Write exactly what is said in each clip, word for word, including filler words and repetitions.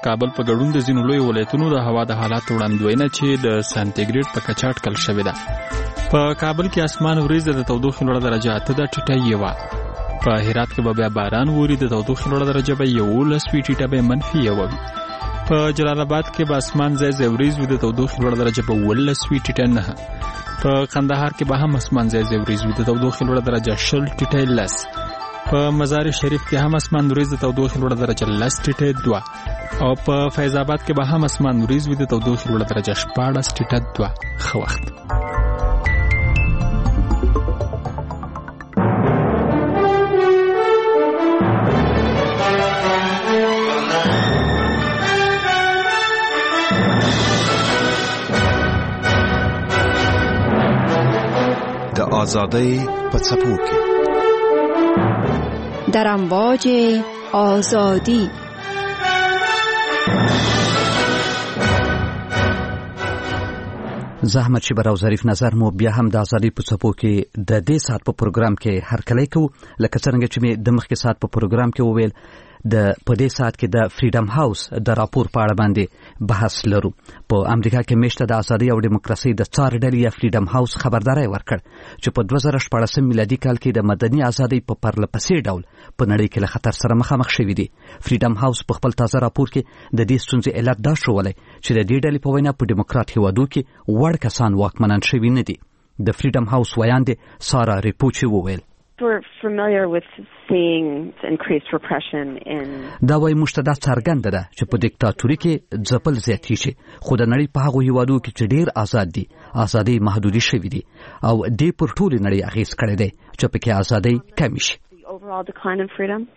کابل په ګډون د ځینو لوی ولایتونو د هوا د حالاتو وړاندوینه چې د سانتیګریډ په کچه اټکل شوې ده. په کابل کې اسمان وریځ د تودوخې لوړه درجه اته ده ټیټه یې وه. په هرات کې به بیا باران ووري، د تودوخې لوړه درجه به یولس وي، ټیټه به منفي یوه وي. په جلال آباد کې به اسمان ځای ځای وریځ وي، د تودوخې لوړه درجه به اوولس وي، ټیټه نهه. په قندهار کې به هم اسمان ځای ځای وریځ وي، د تودوخې لوړه درجه شل، ټیټه لس. په مزار شریف کې هم اسمان وریځ، د تودوخې لوړه درجه لس، ټیټه دوه. او په فیض آباد کې به هم اسمان وریځ وي، د تودوخې لوړه درجه شپاړس، ټیټه دوه. ښه وخت. د آزادۍ په څپو کې در امواج آزادی. زحمت شبر او ظریف نظر مو بیا هم د آزادۍ په څپو کې د دې سات په پروګرام کې هرکلی کوو. لکه څنګه چې مې د مخکې سات په پروګرام کې وویل، د په دې سات کې د فریډم هاوس د راپور په اړه باندې بحث لرو. په امریکا کې میشته د آزادۍ او دیموکراسۍ د څار ډلې یا فریډم هاوس خبرداري ورکړ چې په دوه زره شپاړسم میلادي کال کې د مدني آزادۍ په پرله پسې ډول په نړۍ کې له خطر سره مخامخ شوي دي. فریډم هاوس په خپل تازه راپور کې د دې ستونزې علت دا ښوولی چې د دې ډلې په وینا په ډیموکرات هیوادو کې وړ کسان واکمنان شوي نه دي. د فریډم هاوس ویاندې سارا ریپوچي وویل، We're familiar with seeing increased repression in دا وایي موږ ته دا څرګنده ده چې په دیکتاتوري کې ځپل زیاتېږي، خو د نړۍ په هغو هیوادو کې چې ډېر آزاد دي آزادۍ محدودې شوي دي او دې پر ټولې نړۍ اغېز کړی دی چې پکې آزادۍ کمې شي. overall decline in freedom.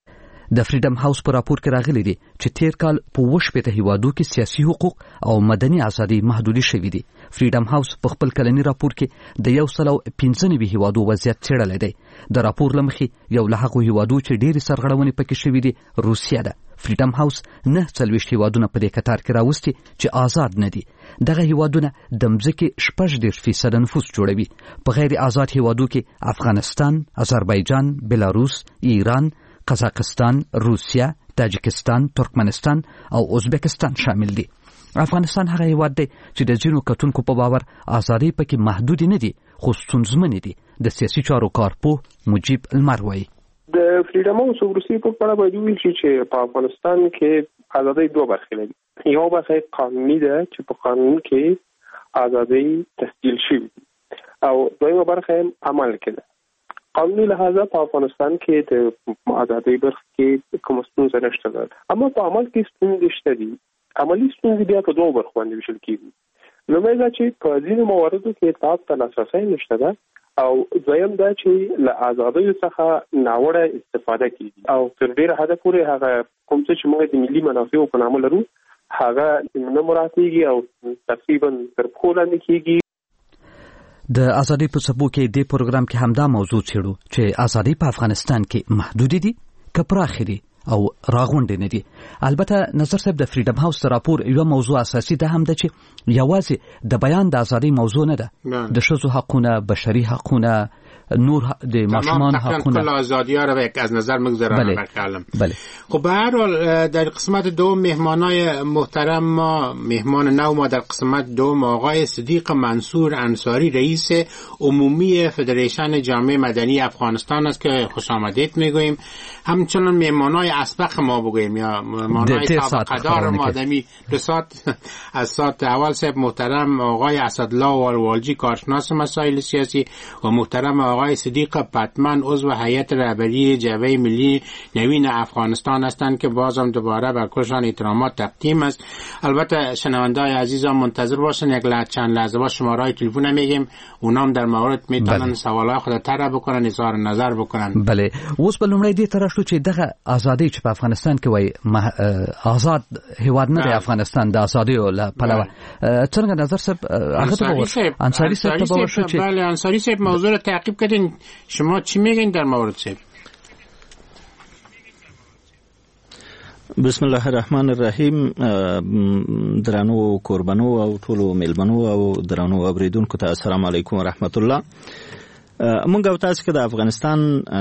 د فریډم هاوس په راپور کې راغلي دي چې تیر کال په اووه شپېته هیوادو کې سیاسي حقوق او مدني ازادي محدودې شوي دي. فریډم هاوس په خپل کلني راپور کې د یو سل او پنځه نوي هیوادو وضعیت څېړلی دی. د راپور له مخې یو له هغو هیوادو چې ډېرې سرغړونې پکې شوي دي روسیه ده. فریډم هاوس نه څلوېښت هیوادونه په دې کتار کې راوستي چې آزاد نه دي. دغه هیوادونه د مځکې شپږ دېرش فیصده نفوس جوړوي. په غیر آزاد هیوادو کې افغانستان، آذربایجان، بلاروس، ایران، قزاقستان، روسیه، تاجکستان، ترکمنستان او ازبکستان شامل دي. افغانستان هغه هیواد دی چې د ځینو کتونکو په باور آزادۍ پکې محدودې نه دي خو ستونزمنې دي. د سیاسي چارو کارپوه مجیب المر وایي، د فریډم هاوس روسي په اړه باید وویل شي چې په افغانستان کې آزادۍ دوه برخې لري. یو برخه قانوني ده چې په قانون کې آزادۍ تسجیل شوې او دویمه برخه عمل کې ده. قانوني لحاظه په افغانستان کې د آزادۍ برخه کې کوم ستونزه نشته ده، اما په عمل کې ستونزې شته دي. عملي ستونزې بیا په دوه برخو باندې ویشل کېږي. لومړی دا چې په ځینو مواردو کې اطاعت ته لاسرسی نشته ده او دویم دا چې له آزادیو څخه ناوړه استفاده کېږي او تر ډېره حده پورې هغه کوم څه چې موږ د ملي منافعو په نامه لرو هغه نه مراعاتېږي او تقریبا تر پښو لاندې کېږي. د آزادۍ په څپو کې دې پروګرام کې همدا موضوع څېړو چې آزادۍ په افغانستان کې محدودې دي که پراخې دي او راغونډې نه دي. البته نظر صاحب، د فریډم هاوس راپور یو موضوع اساسي ده هم ده چې یوازې د بیان د آزادۍ موضوع نه ده، د ښځو حقونه، بشري حقونه، نور د ماشومان حقونه، کل آزادی‌ها رو از نظر مگذارم. بله. بله. بله. خب به هر حال در قسمت دوم مهمانای محترم ما، مهمان نو ما در قسمت دوم آقای صدیق منصور انصاری، رئیس عمومی فدریشن جامعه مدنی افغانستان است که خوش آمدید میگوییم. همچنان مهمانای اسبق ما بگوییم یا مهمانای طبقه‌دار مادمی دو ساعت از ساعت اول صاحب محترم آقای اسدالله والوالجی کارشناس مسائل سیاسی و محترم آقای صدیق پتمن عضو هیئت رهبری جبهه ملی نوین افغانستان هستند که بازم دوباره بر کلشان احترامات تقدیم است. البته شنونده‌های عزیزم منتظر باشن، یک لحظه چند لحظه با شماره‌های تلفن میگیم، اونام در مورد میتونن سوالای خود طرح بکنن، اظهار نظر بکنن. بله. اوس په لومړی دې تر شو چې دغه ازادي چې په افغانستان کې وای آزاد هیواد نه دی افغانستان د ازادي او پلوه څنګه نظر صاحب هغه ته انصاری صاحب ته باور شو چې بله انصاری صاحب موضوع رو تعقیب کردین، شما چی میگین در مورد صاحب؟ بسم الله الرحمن الرحیم. درانو قربانو او ټولو ملمنو او درانو اوریدونکو ته السلام علیکم ورحمت الله. مونږ او تاسو که د افغانستان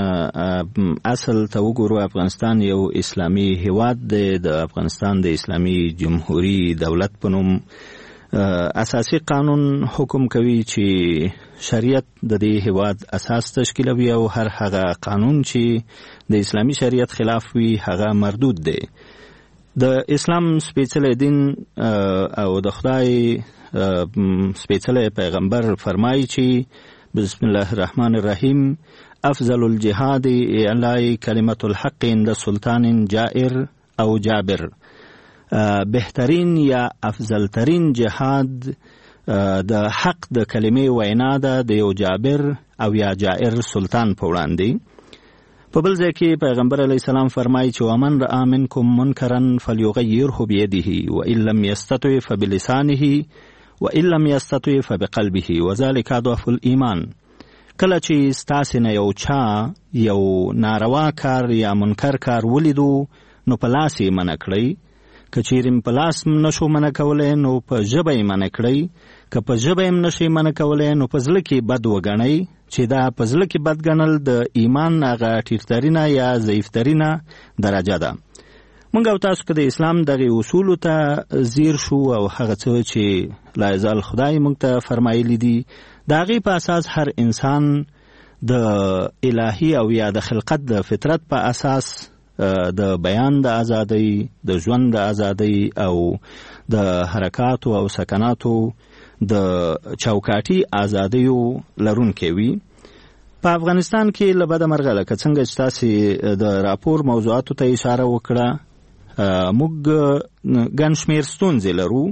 اصل ته وګورو، افغانستان یو اسلامي هیواد دی. د افغانستان د اسلامي جمهوریت دولت په نوم اساسي قانون حکم کوي چې شریعت د دې هیواد اساس تشکیلوي او هر هغه قانون چې د اسلامي شریعت خلاف وي هغه مردود دی. د اسلام سپېڅلی دین او د خدای سپېڅلی پیغمبر فرمایي چې بسم الله الرحمن الرحیم افضل الجهاد اعلاء کلمة الحق عند سلطان جائر او جابر. بهترین یا افضل ترین جهاد د حق د کلمې وینا ده د یو جابر او یا جائر سلطان په وړاندې. په بل ځای کې پیغمبر علیه السلام فرمایي چې ومن رأى منکم منکرا فلیغیره بیده وان لم یستطع فبلسانه وان لم یستطع فبقلبه وذلك اضعف الايمان. کله چې ستاسو نه یو چا یو ناروا کار یا منکر کار ولیدو نو په لاس یې منع کړئ، که چیرې په لاس نشو منع کولی نو په ژبه یې منع کړئ، که په ژبه یې نشئ منع کولی نو په زړه کې بد وګڼئ چې دا په زړه کې بد ګڼل د ایمان هغه ټیټترینه یا ضعیفترینه درجه ده. مونږ او تاسو که د اسلام دغه اصولو ته ځیر شو او هغه څه چې لا یزال خدای مونږ ته فرمایلی دي د هغې په اساس هر انسان د الهي او یا د خلقت د فطرت په اساس د بیان د ازادۍ، د ژوند د ازادۍ او د حرکاتو او سکناتو د چوکاټي ازادیو لرونکی وي. په افغانستان کې له بده مرغه لکه څنګه چې تاسې د راپور موضوعاتو ته اشاره وکړه، موږ ګڼ شمېر ستونزې لرو.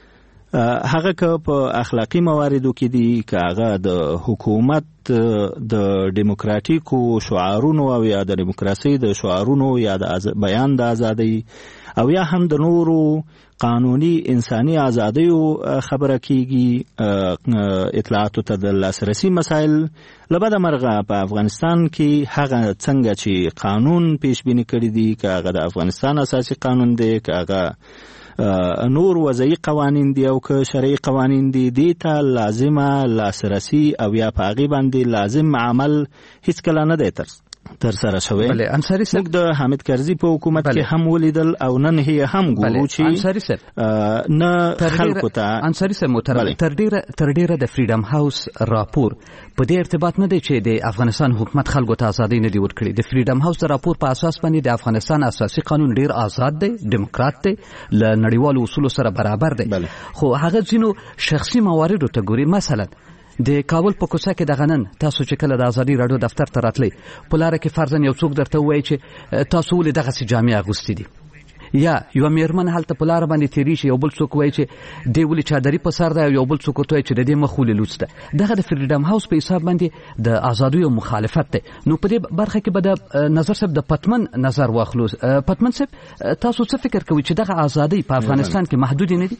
هغه که په اخلاقی مواردو کې دي، که هغه د حکومت د ډیموکراتیکو شعارونو او یا د ډیموکراسۍ د شعارونو یا د بیان د ازادۍ او یا هم د نورو قانوني انساني ازادیو خبره کیږي، اطلاعاتو ته د لاسرسي مسایل. له بده مرغه په افغانستان کې هغه څنګه چې قانون پیش بینی کړی دي، که هغه د افغانستان اساسي قانون دی، که هغه نور وضعي قوانین دي او که شرعي قوانین دي، دې ته لازمه لاسرسي او یا په هغې باندې لازم عمل هیڅکله نه دی تر تر سره شوی. موږ د حامد کرزي په حکومت کې هم ولیدل او نن هي هم ګورو چې نه خلکو ته انصاري صاحب محترم تر ډیره تر ډیره د فریډم هاوس راپور په دې ارتباط نه دی چې د افغانستان حکومت خلکو ته ازادي نه دی ورکړي. د فریډم هاوس د راپور په اساس باندې د افغانستان اساسي قانون ډیر آزاد دی، دیموکرات دی، له نړیوالو اصولو سره برابر دی. خو هغه ځینو شخصي مواردو ته ګوري. مثلا د کابل په کوڅه کې دغه نن تاسو چې کله د ازادي راډیو دفتر ته راتلی په لاره کې فرضاً یو څوک درته ووایي چې تاسو ولې دغسې جامې اغوستې دي، یا یوه میرمن هلته په لاره باندې تېرې شي، یو بل څوک وایي چې دې ولې چادري په سر ده، او یو بل څوک ورته وایي چې د دې مخ ولې لوڅ ده. دغه د فریډم هاوس په حساب باندې د ازادیو مخالفت دی. نو په دې برخه کې به د نظر صاحب د پتمن نظر واخلو. پتمن صاحب تاسو څه فکر کوئ چې دغه ازادۍ په افغانستان کې محدودې نه دي؟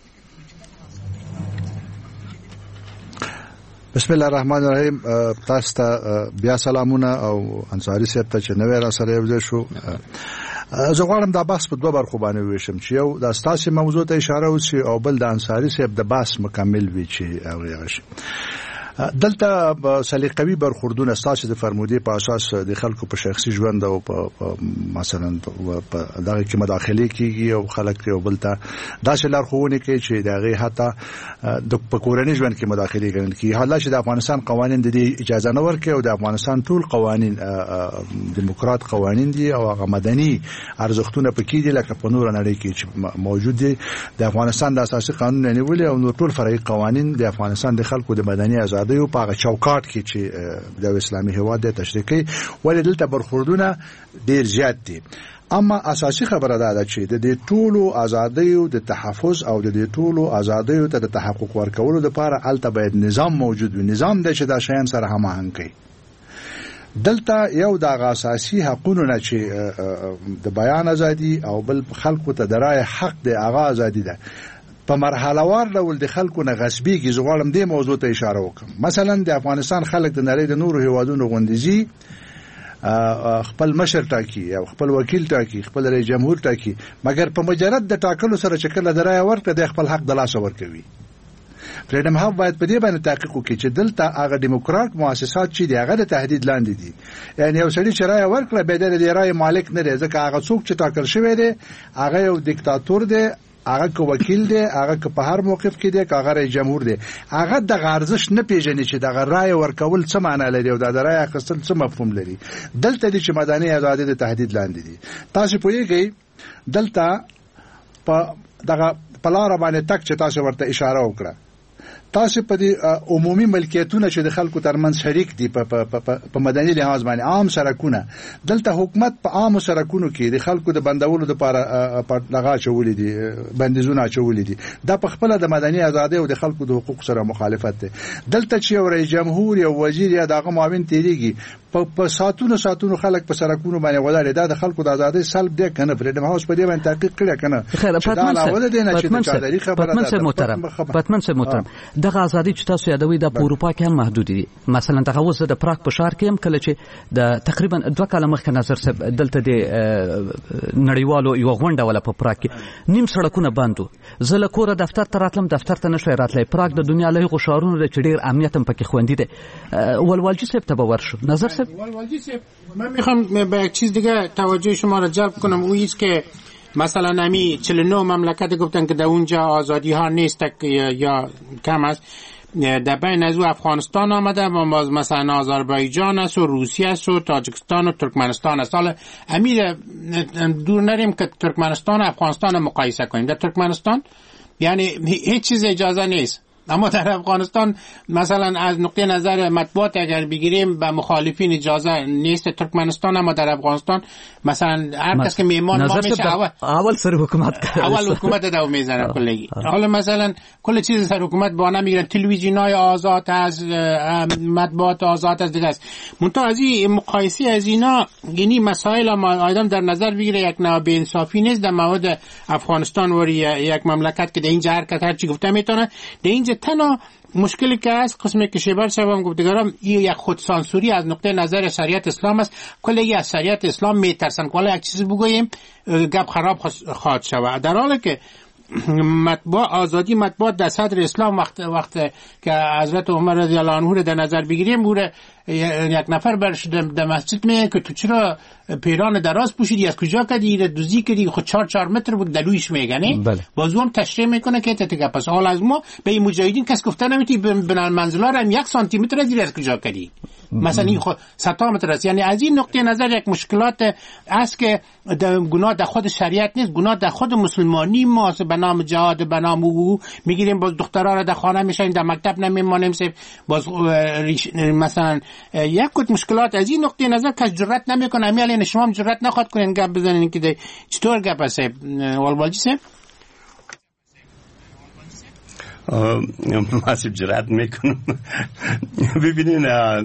بسم الله الرحمن الرحیم. تاسو ته بیا سلامونه او انصاري صاحب ته چې نوې را سره یو شو. زه غواړم دا بحث په دوه برخو باندې وویشم، چې یو د ستاسو موضوع ته اشاره وشي او بل د انصاري صاحب د بحث مکمل وي چې هغه شي. دلته سلیقوي برخوردونه ستاسو د فرمودې په اساس د خلکو په شخصي ژوند او په مثلا په دغه کې مداخله کیږي او خلک یو بل ته داسې لارښوونه کوي چې دغه حتی د کورنۍ ژوند کې مداخله کوي. کی حالا چې د افغانستان قوانين د دې اجازه نه ورکوي او د افغانستان ټول قوانين دیموکرات قوانين دي او هغه مدني ارزښتونه پکې دي لکه په نور نړۍ کې چې موجود دي. د افغانستان د اساسي قانون نه نیولې او نور ټول فرعي قوانين د افغانستان د خلکو د مدني آزادۍ یو په چوکاټ کې چې د اسلامي هیواد د تشریح کوي، ولې دلته برخوردونه ډیر زیات دي. اما اساسي خبره ده چې د دې ټولو آزادیو د تحفظ او د دې ټولو آزادیو ته د تحقق ورکولو لپاره البته باید نظام موجود وي، نظام د چې دا شیان سره هماهنګ کوي. دلته یو د اساسي حقوقو نه چې د بیان ازادي او بل خلکو ته د رائے حق د اغا ازادي ده په مرحله وار ډول د خلکو نه غصبېږي. زه غواړم دې موضوع ته اشاره وکړم. مثلا د افغانستان خلک د نړۍ د نورو هیوادونو غوندې خپل مشر ټاکي او خپل وکیل ټاکي، خپل رئیس جمهور ټاکي، مګر په مجرد د ټاکلو سره چې کله د رایې ورکړه د خپل حق د لاسه ورکوي. فریډم هاوس باید په دې باندې تحقیق وکړي چې دلته هغه دیموکرات مؤسسات چې دی هغه د تهدید لاندې دي. یعنی یو سړي چې رایه ورکړه به د دې رایه مالک نه دی، ځکه هغه څوک چې ټاکل شوی دی هغه یو دیکتاتور دی، هغه کو وکیل دی، هغه که په هر موقف کې دی، هغه رئیس جمهور دی، هغه د ارزش نه پیژني چې د رایه ورکول څه معنی لري او د رایه اخیستل څه مفهوم لري. دلته دي چې مدني ازادي د تهدید لاندې دي. تاسو پوهیږئ دلته په دغه پلار باندې تک چې تاسو ورته اشاره وکړه، تاسو په دې عمومي ملکیتونه چې د خلکو ترمنځ شریک دي په په مدني لحاظ باندې عام سرکونه، دلته حکومت په عام سرکونو کې د خلکو د بندولو لپاره لغا چولې دي، بندیزونه چولې دي. دا په خپل د مدني ازادي او د خلکو د حقوق سره مخالفت ده. دلته چې یو رئیس جمهور یا وزیر یا دغه معاون تیریږي په ساتونو ساتونو خلک په سرکونو باندې ولاړ دي، د خلکو د ازادي سلب دی کنه. فریډم هاوس په دې باندې تحقیق کړی کنه. خیر پاتمن صاحب محترم پاتمن صاحب محترم دغه ازادي چې تاسو یادوي د اروپا کې هم محدود دي. مثلا دغه وسه د پراګ په ښار کې هم کله چې د تقریبا دوه کاله مخکې نظر صاحب دلته د نړیوالو یو غونډه ولا په پراګ کې نیم سړکونه بندو، زله کور دفتر ته راتلم دفتر ته نشوي راتلای. پراګ د دنیا له غشارونو د چډیر امنیت هم پکې خوندې ده. ولولجی صاحب ته ورشو نظر صاحب. ولولجی صاحب من میخوام به یک چیز دیگه توجه شما را جلب کنم، اون است که مثلا نمی چهل و نه مملکت گفتن که در اونجا آزادی ها نیست یا, یا کم است. در بین از او افغانستان آمده و مثلا آذربایجان است و روسیه است و تاجیکستان و ترکمنستان است. حالا امیر دور نریم که ترکمنستان و افغانستان مقایسه کنیم. در ترکمنستان یعنی هیچ چیز اجازه نیست، اما در افغانستان مثلا از نقطه نظر مطبوعات اگر بگیریم به مخالفین اجازه نیست. ترکمنستان اما در افغانستان مثلا هر کس که میهمان ما میشه اول اول سر حکومت کرد اول حکومت داو میزنه کلگی. حالا مثلا کل چیز سر حکومت بهانه میگیرن، تلویزیونای آزاد از مطبوعات آزاد از دیگه است. منتها از این مقایسه از اینا یعنی مسائل ما آدم در نظر بگیره یک نوع بی‌انصافی نیست در مورد افغانستان و یک مملکت که در اینجا حرکت هر چی گفته میتونه. در اینجا تنها مشکلی که است قسمی که شیبر صاحب هم گفتگارم این یک خودسانسوری از نقطه نظر شریعت اسلام است. کلی از شریعت اسلام میترسن که یک چیزی بگوییم گپ خراب خواهد شود، در حالی که مطبوع آزادی مطبوعات در صدر اسلام وقت وقت که حضرت عمر رضی الله عنه در نظر بگیریم بوده یک نفر برش در مسجد میگه که تو چرا پیران دراز پوشیدی، از کجا کردی، دوزی کردی، خود چهار چهار متر بود دلویش میگنه. بله. بازو هم تشریح میکنه که تتگه پس حال از ما به این مجاهدین کس گفته نمیتی بنال منزلا را هم یک سانتی متر از دیر از کجا کردی، مثلا این خود ستا متر است. یعنی از این نقطه نظر یک مشکلات است که گناه در خود شریعت نیست، گناه در خود مسلمانی ماست. به نام جهاد به نام او میگیریم باز دخترها را در خانه میشیم در مکتب نمیمانیم سه باز مثلا یک کت مشکلات از این نقطه نظر کس جرأت نمیکنه. امیال شما هم جرأت نخواد کنین گپ بزنین که چطور گپ است والواجی صاحب؟ مناسب جرأت میکنم. ببینین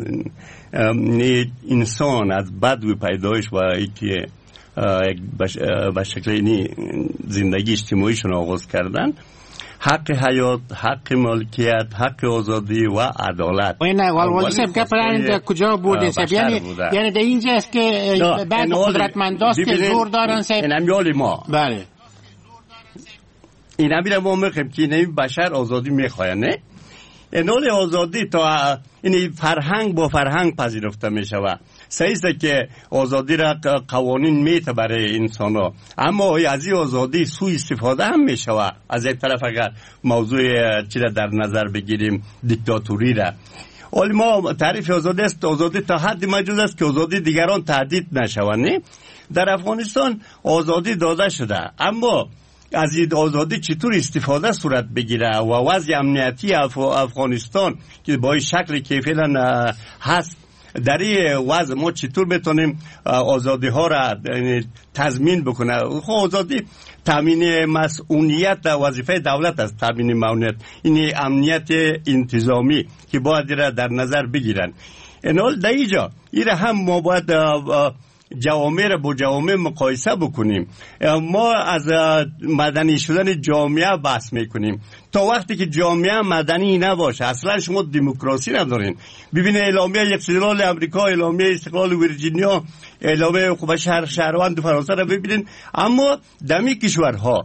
انسان از بدو پیدایش و اینکه به شکل اینی زندگی اجتماعیشون آغاز کردن، حق حیات، حق مالکیت، حق آزادی و عدالت. نه والواجی صاحب گپ در کجا بوده صاحب؟ یعنی یعنی در اینجا است که بعد قدرتمنداست که زور دارن صاحب. این امیال ما. بله. این امیال ما میخوایم که این بشر آزادی میخواین، نه؟ اینال آزادی تا این فرهنگ با فرهنگ پذیرفته میشود. صحیحه که آزادی را قوانین میته برای انسان ها، اما از این آزادی سوء استفاده هم میشود. از یک طرف اگر موضوع چی را در نظر بگیریم دیکتاتوری را، ولی ما تعریف آزادی است آزادی تا حد موجود است که آزادی دیگران تهدید نشوند. در افغانستان آزادی داده شده، اما از این آزادی چطور استفاده صورت بگیره و وضع امنیتی اف... افغانستان که با این شکلی که فعلا هست، در این وضع ما چطور بتونیم آزادی ها را تضمین بکنه؟ خب آزادی تامین مسئولیت وظیفه دولت است، تامین مسئولیت این امنیت انتظامی که باید را در نظر بگیرن. اینال در اینجا این هم ما باید جوامع را با جوامع مقایسه بکنیم. ما از مدنی شدن جامعه بحث میکنیم. تا وقتی که جامعه مدنی نباشه اصلا شما دموکراسی ندارین. ببینید اعلامیه استقلال امریکا، اعلامیه استقلال ویرجینیا، اعلامیه خوب شهر شهروند فرانسه را ببینید، اما دمی کشورها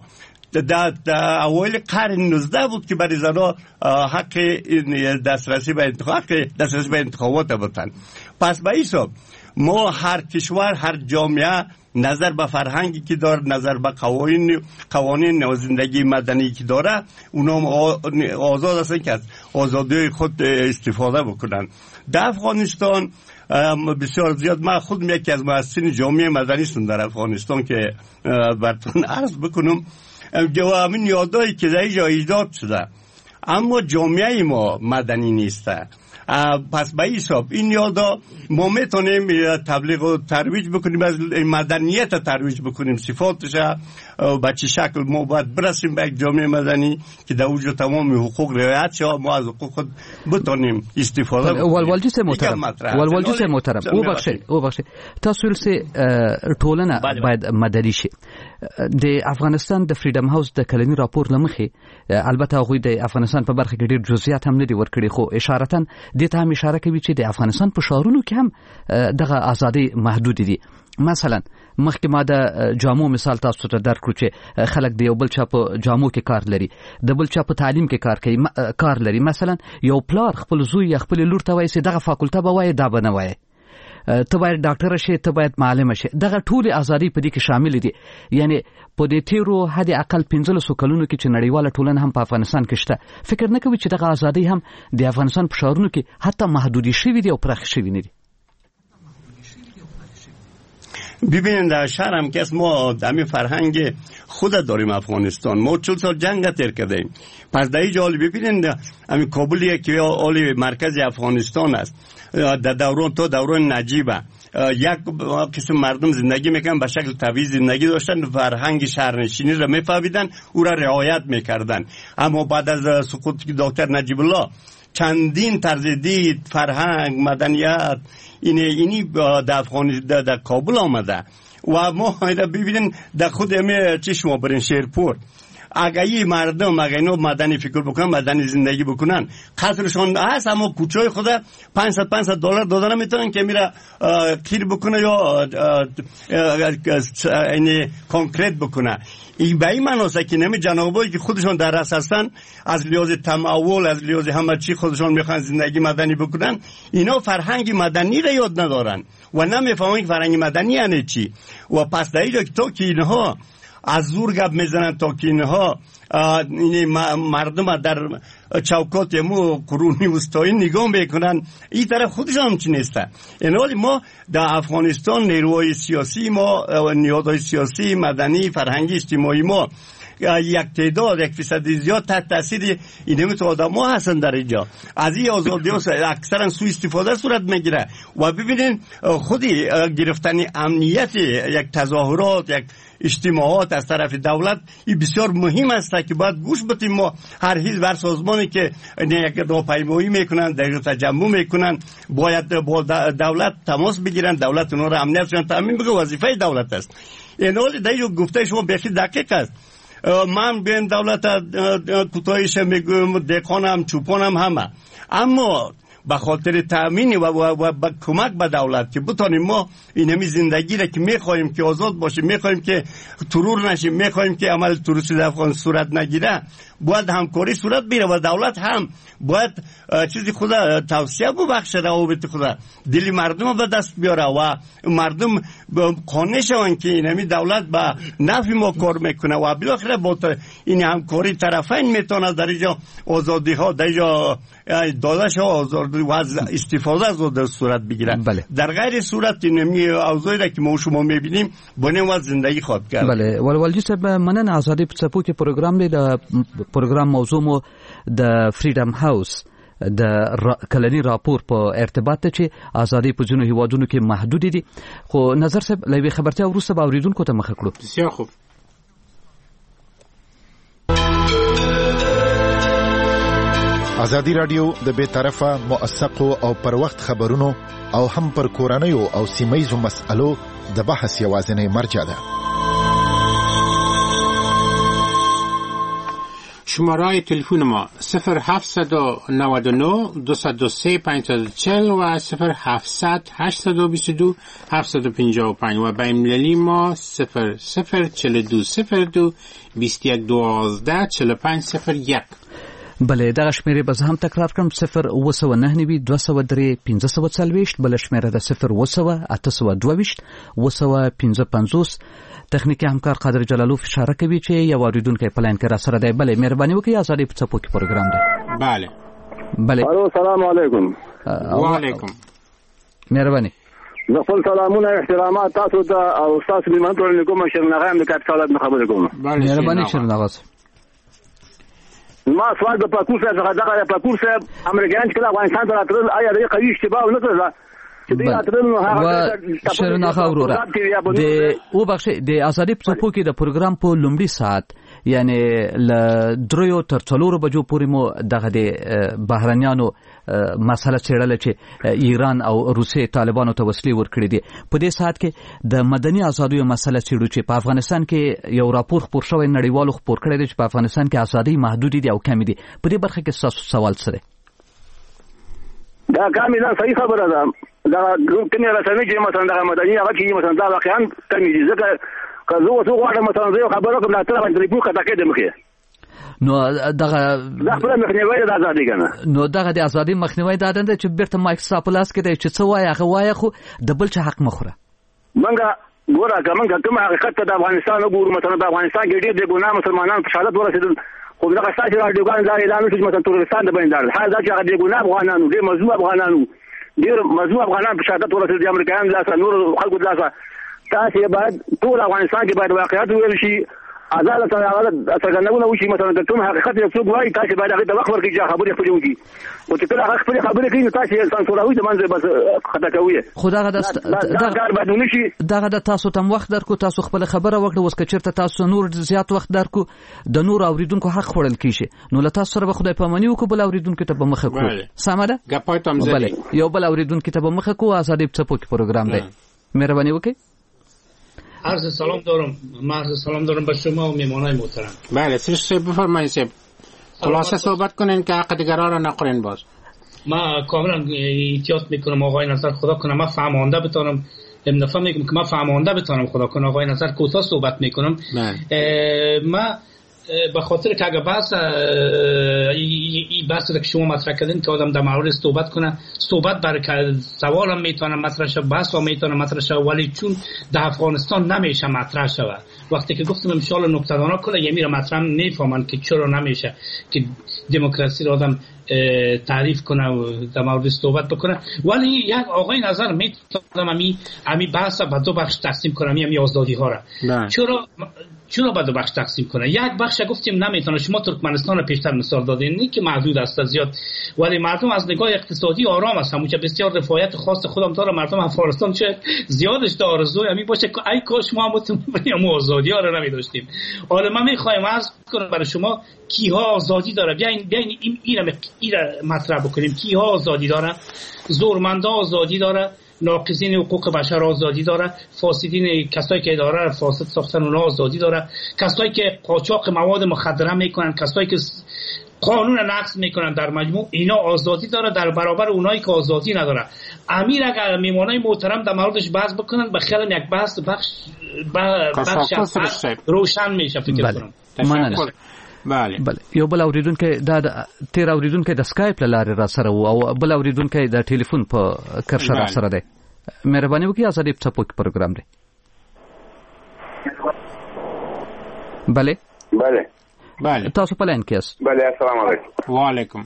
در اوایل قرن نوزده بود که برای زنها حق دسترسی به انتخاب حق دسترسی به انتخابات بودن. پس به حساب ما هر کشور هر جامعه نظر به فرهنگی که داره، نظر به قوانین قوانین و زندگی مدنی که داره، اونا آزاد هستن که از آزادی خود استفاده بکنن. در افغانستان بسیار زیاد، من خود یکی از مؤسسین جامعه مدنی هستم در افغانستان که براتون عرض بکنم همین یادایی که در اینجا ایجاد شده، اما جامعه ما مدنی نیسته. پس به حساب این یادا ما میتونیم تبلیغ و ترویج بکنیم، از مدنیت ترویج بکنیم، صفاتش به چه شکل ما باید برسیم به یک جامعه مدنی که در وجود تمام حقوق رعایت شه، ما از حقوق خود بتونیم استفاده بکنیم. ولولجی سے محترم ولولجی سے محترم او بخشه او بخشه تاسو سه ټولنه باید مدني شي. د افغانستان د فریډم هاوس د کلنی راپور لمخې البته هغه د افغانستان په برخه کې ډېر جزئیات هم نه دي ورکړي، خو اشارتن د ته هم اشاره کوي چې د افغانستان په شهرونو کې هم دغه ازادي محدود دي. مثلا مخکې ما د جامو مثال تاسو ته درکړو چې خلک د یو بل چا په جامو کې کار لري، د بل چا په تعلیم کې کار کوي کار لري. مثلا یو پلار خپل زوی یا خپل لور ته وایي چې دغه فاکولټه به وایي دا به نه وایي، ته باید ډاکټر شې، ته باید معلم شې. دغه ټول ازادي په دې کې شامل دي. یعنی په دې تیرو حد اقل پنځلسو کلونو کې چې نړیواله ټولنه هم په افغانستان کې شته، فکر نه کوي چې دغه ازادي هم د افغانستان په شهرونو کې حتی محدودی شوي دي او پراخ شوي نه دي. ببینید در شهر هم که ما دمی فرهنگ خود داریم افغانستان، ما چل سال جنگ تیر کردیم. پس در اینجا ببینید همین کابل که عالی مرکز افغانستان است، در دوران تا دوران نجیبه یک قسم مردم زندگی میکنن به شکل طبیعی زندگی داشتن، فرهنگ شهرنشینی را میفهمیدن، او را رعایت میکردن. اما بعد از سقوط دکتر نجیب الله چندین طرز دید، فرهنگ، مدنیت اینی اینی در افغانستان در کابل آمده و ما ببینیم در خود همه چشم برین شیرپور اگه این مردم اگه اینو مدنی فکر بکنن، مدنی زندگی بکنن، قدرشون هست، اما کوچای خود پانصد پانصد دلار دادن نمیتونن که میره کیر بکنه یا اینی کانکریت بکنه. این به این معناست که نمی جنابایی که خودشون در رأس هستن، از لحاظ تمول، از لحاظ همه چی خودشون میخوان زندگی مدنی بکنن، اینا فرهنگ مدنی را یاد ندارن و نمیفهمن که فرهنگ مدنی یعنی چی. و پس در اینجا که تو که اینها از زور گپ میزنن، تا که اینها مردم در چوکات مو قرونی وسطایی نگاه میکنن، این طرف خودشان هم چی نیسته. این حالی ما در افغانستان نیروهای سیاسی ما، نیازهای سیاسی، مدنی، فرهنگی، اجتماعی ما یک تعداد یک فیصد زیاد تحت تاثیر این همه آدم ها هستن در اینجا. از این آزادی اکثرا سوء استفاده صورت میگیره. و ببینین خودی گرفتن امنیت یک تظاهرات، یک اجتماعات از طرف دولت این بسیار مهم است که باید گوش بدیم. ما هر حزب هر سازمانی که یک راهپیمایی میکنن، در تجمع میکنن، باید با دولت تماس بگیرن، دولت اونها را امنیتشون تامین بکنه، وظیفه دولت است. این حال در اینجا گفته شما بخی دقیق است. من بین دولت کوتاهیش میگم، دهقانم، چوپانم همه، اما به خاطر تامین و, و, و, و کمک به دولت که بتونیم ما این همی زندگی را که میخوایم که آزاد باشیم، میخوایم که ترور نشیم، میخوایم که عمل تروریستی در افغان صورت نگیره، باید همکاری صورت بگیره و دولت هم باید چیزی خدا توصیه ببخشه، روابط خدا دل مردم به دست بیاره و مردم قانع شون که این همی دولت به نفع ما کار میکنه و بالاخره با این همکاری طرفین میتونه در اینجا آزادی ها در اینجا دادش ها آزاد و استفاده از در صورت بگیره. بله. در غیر صورت این همی اوضاعی را که ما شما میبینیم بانه و زندگی خواد کرد. بله ولولجی صاحب مننه. آزادی په څپو کې پروګرام دی، د پروګرام موضوع مو د فریډم هاوس د کلنی راپور په ارتباط ته چې ازادي په ځینو هیوادونو کې محدود دي. خو نظر صاحب لوي خبرتیا وروسته به اوریدونکو ته مخه کړو. بسیار خوب. ازادي رادیو د بے طرفه موثقو او پر وخت خبرونو او هم پر کورنیو او سیمایزو مسألو د بحث یوازینی مرجع ده. شماره تلفن ما صفر هفت نه نه دو صفر سه پنج صفر چهل و صفر هفت هشت دو دو هفت پنج پنج و با ایمیلی ما صفر صفر چهل دو صفر دو بیست یک دوازده چهل پنج صفر یک. بله دغه شمیرې به زه هم تکرار کړم صفر اوه سوه نهه نوي دوه سوه درې پنځه سوه څلوېښت، بله شمیره ده صفر اوه سوه اته سوه دوه ویشت اوه سوه پنځه پنځوس. تخنیکي همکار قادر جلالوف اشاره کوي چې یو اورېدونکی په لاین کې را سره دی. بله مهرباني وکړئ، ازادي په څپو کې پروګرام دی. بله بله الو السلام علیکم. وعلیکم مهرباني. زه خپل سلامونه احترامات تاسو ته او تاسو میلمانو ته وړاندې کوم. شرنغه د کاپټالات نه خبرې کوم. مهرباني شرنغه. ما سوال د پاکور صاحب څخه دغه پاکور صاحب امریکایان چې افغانستان ته راتلل آیا د قوي اشتباه نه کړل چې دوی راتلل نو هغه شرنغه وروره د او بخښه د ازادي په څپو کې د پروګرام په لومړي ساعت یعنی ل دریو تر څلورو بجو پورې مو دغه د بهرنیانو مسله څېړله چې ایران او روسیې طالبانو ته وسلې ورکړې دي. په دې ساعت کې د مدني ازادیو مسله څېړو چې په افغانستان کې یو راپور خپور شوی نړیوالو خپور کړی دی چې په افغانستان کې ازادي محدودې دي او کمې دي. په دې برخه کې ستاسو سوال څه دی؟ دا کامې دا صحیح خبره ده. دا کومې رسنۍ چې مثلا دغه مدني هغه چې مثلا دا واقعا کمې دي، ځکه که زه اوس وغواړم مثلا زه یو خبره کوم دا ته باندې ټلیفون خطا کېدم کې نو دغه دا خپل مخنیوي د ازادي کنه نو دغه د ازادي مخنیوي دا دنده چې بیرته مایک ساپلاس کې دی چې څه وایي هغه وایي، خو د بل چا حق مخوره. منګه ګوره که منګه کوم حقیقت ته د افغانستان وګورو، مثلا د افغانستان کې ډېر د ګناه مسلمانان په شهادت ورسېدل، خو دغه ستاسو راډیوګان دا اعلان وشو چې مثلا ترکستان د باندې دار حال دا چې هغه د ګناه افغانانو ډېر مظلوم افغانانو ډېر مظلوم افغانان په شهادت ورسېدل، د امریکایانو لاسه نور خلکو لاسه. تاسو باید ټول افغانستان کې باید واقعیت وویل شي، عدالت څرګندونه وشي. مثلا د کوم حقیقت یو څوک وایي تاسو باید هغه ته وخت ورکړئ چې خبرې خپلې وکړي، او چې کله هغه خپلې خبرې کوي نو تاسو یې سانسوروئ، د منځه بس خطا کوئ. خو دغه د کار باید ونشي. دغه د تاسو تم وخت درکو، تاسو خپله خبره وکړه، اوس که چېرته تاسو نور زیات وخت درکو د نور اوریدونکو حق خوړل کیږي نو له تاسو سره به خدای پاماني وکړو، بل اوریدونکو ته به مخه کړو. سمه ده؟ بله یو بل اوریدونکو ته به مخه کړو. ازادي په څپو کې پروګرام دی. مهرباني وکړئ. عرض سلام دارم. من عرض سلام دارم به شما و میهمانای محترم. بله سیش بفرمایید سیب خلاصه صحبت کنین که حق دیگران را نخورین. باز من کاملا احتیاط میکنم آقای نظر خدا کنم من فهمانده بتانم نفهم میکنم که من فهمانده بتانم خدا کنم آقای نظر کوتاه صحبت میکنم. من به خاطر که اگه بحث این بحث که شما مطرح کردین که آدم در مورد صحبت کنه، صحبت برای سوالم میتونه مطرح شد، بحث هم میتونه مطرح شد، ولی چون در افغانستان نمیشه مطرح شود. وقتی که گفتم انشالله نکته‌دانا کنه یه میره مطرح نمیفهمن که چرا نمیشه که دموکراسی رو آدم تعریف کنه و در مورد صحبت بکنه. ولی یک آقای نظر میتونم امی امی بحث به دو بخش تقسیم کنم، امی آزادی ها را. چرا چرا به دو بخش تقسیم کنه؟ یک بخش گفتیم نمیتونه. شما ترکمنستان رو پیشتر مثال دادین، نه که محدود است زیاد، ولی مردم از نگاه اقتصادی آرام است، همونجا بسیار رفاهیت خاص خودم داره. مردم افغانستان چه زیادش داره آرزوی امی باشه که ای کاش ما هم آزادی ها رو نمیداشتیم. حالا من میخوایم عرض کنم برای شما کیها آزادی داره. بیاین بیاین این این این مطرح بکنیم. کیها آزادی داره؟ زورمندا آزادی داره، ناقضین حقوق بشر آزادی داره، فاسدین کسایی که اداره را فاسد ساختن اونها آزادی داره، کسایی که قاچاق مواد مخدره میکنن، کسایی که قانون نقض میکنن، در مجموع اینا آزادی داره در برابر اونایی که آزادی نداره. امیر اگر میمانای محترم در موردش بحث بکنن به خیلی یک بحث بخش بخش روشن میشه فکر کنم. بله بله یو بل اوریدونکو دا تیر اوریدونکو د سکایپ لاره را سره او بل اوریدونکو د ټلیفون په کرشه را سره دی. مهرباني وکړئ ازادي په څپو کې پروګرام دی. بله بله بله تاسو په لاین کې یاست. بله السلام علیکم. وعلیکم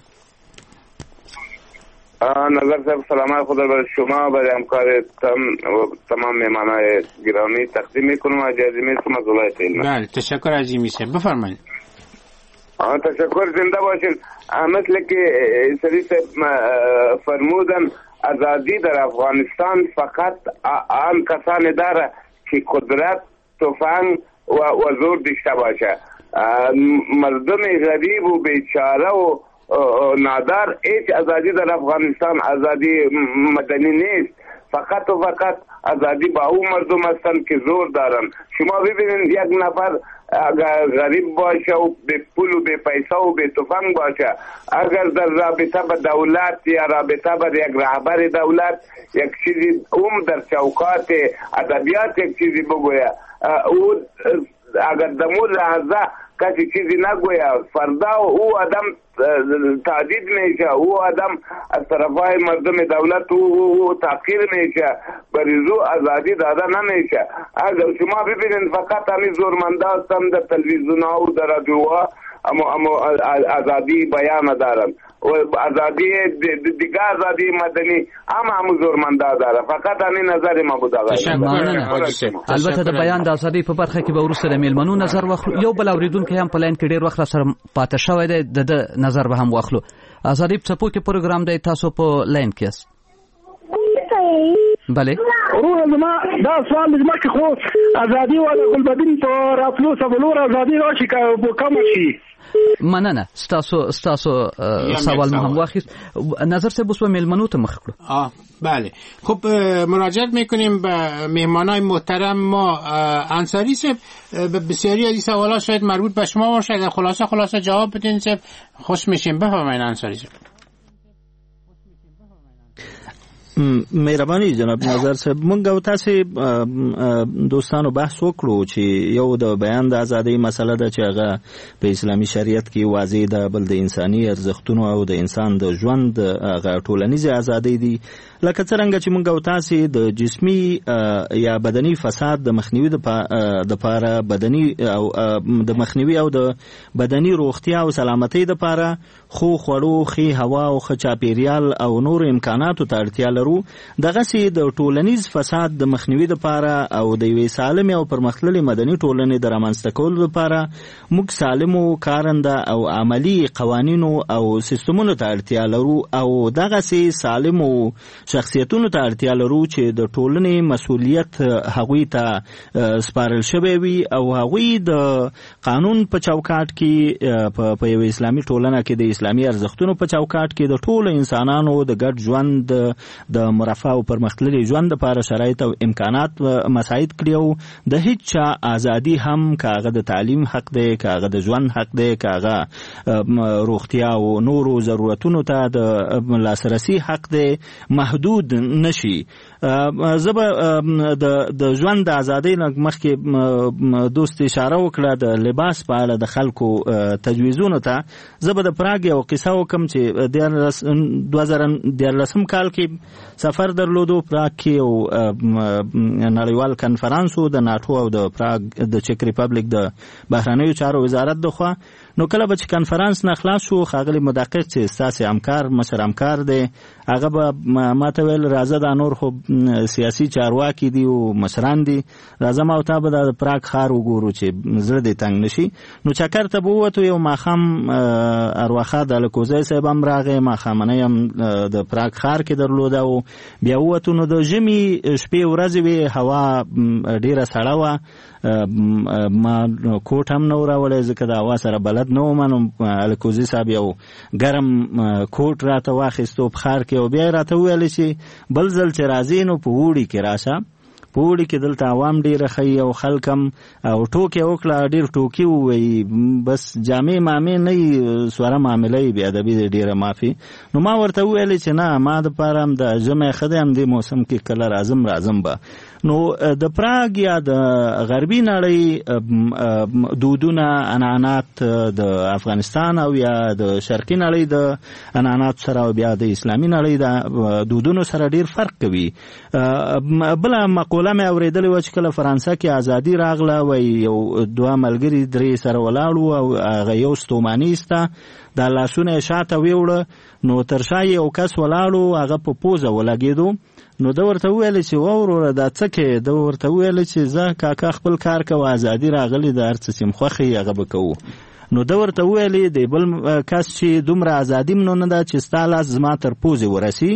نظر صاحب سلامت خدا بر شما بر همکار تمام مهمانای گرامی تقدیم میکنم. اجازه میتونم از ولایت علم. بله تشکر عظیمی صاحب بفرمایید. آه تشکر زنده باشین. مثل که سری صاحب فرمودن آزادی در افغانستان فقط آن کسانی داره که قدرت تفنگ و, و زور داشته باشه. مردم غریب و بیچاره و نادر هیچ آزادی در افغانستان آزادی مدنی نیست. فقط و فقط آزادی با او مردم هستند که زور دارند. شما ببینید یک نفر اگر غریب باشه و به پول و به پیسه و به تفنگ باشه، اگر در رابطه با دولت یا رابطه با یک رهبر دولت یک چیزی اوم در چوکات ادبیات یک چیزی بگویه، او اگر دمو لحظه کسی چیزی نگویه، فردا او آدم تهدید میشه، او آدم از طرفای مردم دولت او تحقیر میشه، بریزو آزادی داده نمیشه. اگر شما ببینید فقط همین زورمنده هستن در تلویزیون ها و در رادیوها اما اما آزادی بیان دارن و آزادی دیگه آزادی مدنی اما هم زورمنده داره. فقط همین نظر ما بود. البته د بیان د آزادی په برخه کې به ورسره د میلمنو نظر واخلو. یو بل اوریدونکو هم په لاین کې ډیر وخت سره پاتې شوی دی، د نظر به هم واخلو. آزادی په څپو کې پروګرام دی، تاسو په لاین کې یاست. بله ورور زما دا سوال زما کې خو آزادي ولا ګلبدین په راتلو سبلور آزادي راشي که کم شي. مننه. ستاسو ستاسو سوال مو هم واخیست. نظر سے بس میلمنو ته مخ کړو. آه بله. خب مراجعت میکنیم به مهمانای محترم ما. انصاری صاحب بسیاری از این سوالات شاید مربوط به شما باشه، خلاصه خلاصه جواب بدین صاحب خوش میشیم. بفرمایید انصاری صاحب. مهرباني جناب نظر صاحب، مونږ او تاسو دوستانو بحث وکړو چې یو د بیان د ازادۍ مسله ده چې هغه په اسلامي شریعت کې واضح ده، بل د انساني ارزښتونو او د انسان د ژوند هغه ټولنیزه ازادۍ دي. لکه څنګه چې مونږ او تاسو د جسمي یا بدني فساد د مخنیوي د پاره بدني او د مخنیوي او د بدني روغتیا او سلامتۍ د پاره خو خوړو، خي هوا او خچاپیریال او نور امکاناتو ته اړتیا لرو. دغه سي د ټولنیز فساد د مخنیوي لپاره او د یوې سالمې او پرمختللې مدني ټولنې د رامنځته کولو لپاره موږ سالمو کارنده او عملی قوانینو او سیستمونو ته اړتیا لرو او دغه سي سالمو شخصیتونو ته اړتیا لرو چې د ټولنې مسؤلیت هغوی ته سپارل شوی وي او هغوی د قانون په چوکاټ کې په یو اسلامي ټولنه کې د اسلامي ارزښتونو په چوکاټ کې د ټولو انسانانو د ګډ ژوند د مرفه او پرمختللي ژوند لپاره شرایط او امکانات مساعد کړي او د هیڅ چا ازادي هم کاغه د تعلیم حق دی، کاغه د ژوند حق دی، کاغه روغتیا او نورو ضرورتونو ته د لاسرسي حق دی محدود نشي. زبا د د ژوند د ازادۍ مخکې دوست اشاره وکړه د لباس په اړه د خلکو تجویزونو ته. زبا د پراګ یو قصه وکم چې دوه زره دیارلسم کال کې سفر درلودو پراګ کې او نړیوال کنفرانس د ناتو او د پراګ د چک ریپبلیک د بهرنیو چارو وزارت دغه. نو کله به چې کنفرانس نه خلاص شو، خاغلی مدقق چې ستاسو همکار مشر همکار دی، هغه به ماته ویل راځه دا نور خو سیاسي چارواکي دي او مشران دي، راځه ما او تا به د پراګ ښار وګورو چې زړه دې تنګ نشي. نو چکر ته به ووتو. یو ماښام ارواخه د الکوزی صاحب هم راغی، ماښامنۍ هم د پراګ ښار کې درلوده او بیا ووتو. نو د ژمي شپې ورځې وې، هوا ډېره سړه وه، ما کوټ هم نه راوړی ځکه د هوا سره بلد نه وم. نو الکوزي صاحب یو ګرم کوټ راته واخیستو په ښار کې او بیا راته وویل چې بل ځل چې راځې نو په اوړي کې راشه، په اوړي کې دلته عوام ډېره ښه او خلک هم او ټوکې وکړه، ډېر ټوکي ووایي، بس جامې مامې نه یي، سوره معامله یې بې ادبي دی ډېره معافي. نو ما ورته وویل چې نه، ما دپاره هم د ژمی ښه دی، همدې موسم کې کله راځم راځم به. نو د پراګ یا د غربي نړۍ دودونه عنعنات د افغانستان او یا د شرقي نړۍ د عنعنات سره او بیا د اسلامي نړۍ د دودونو سره ډیر فرق کوي. بله مقوله مې اورېدلې وه چې کله فرانسه کې ازادي راغله، وایي یو دوه ملګري درې سره ولاړ او هغه یو ستوماني ایسته، دا لاسونه یې شاته ویوړه، نو تر شا یو کس ولاړ و، هغه په پوزه ولګېدو. نو ده ورته وویل چې ووروره دا څه کې؟ ده ورته وویل چې زه کاکا خپل کار کوه، ازادي راغلی د هر څه چې م خوښوي هغه به کوو. نو ده ورته وویلې د بل کس چې دومره ازادي م نو نه ده چې ستا لاس زما تر پوزې ورسي،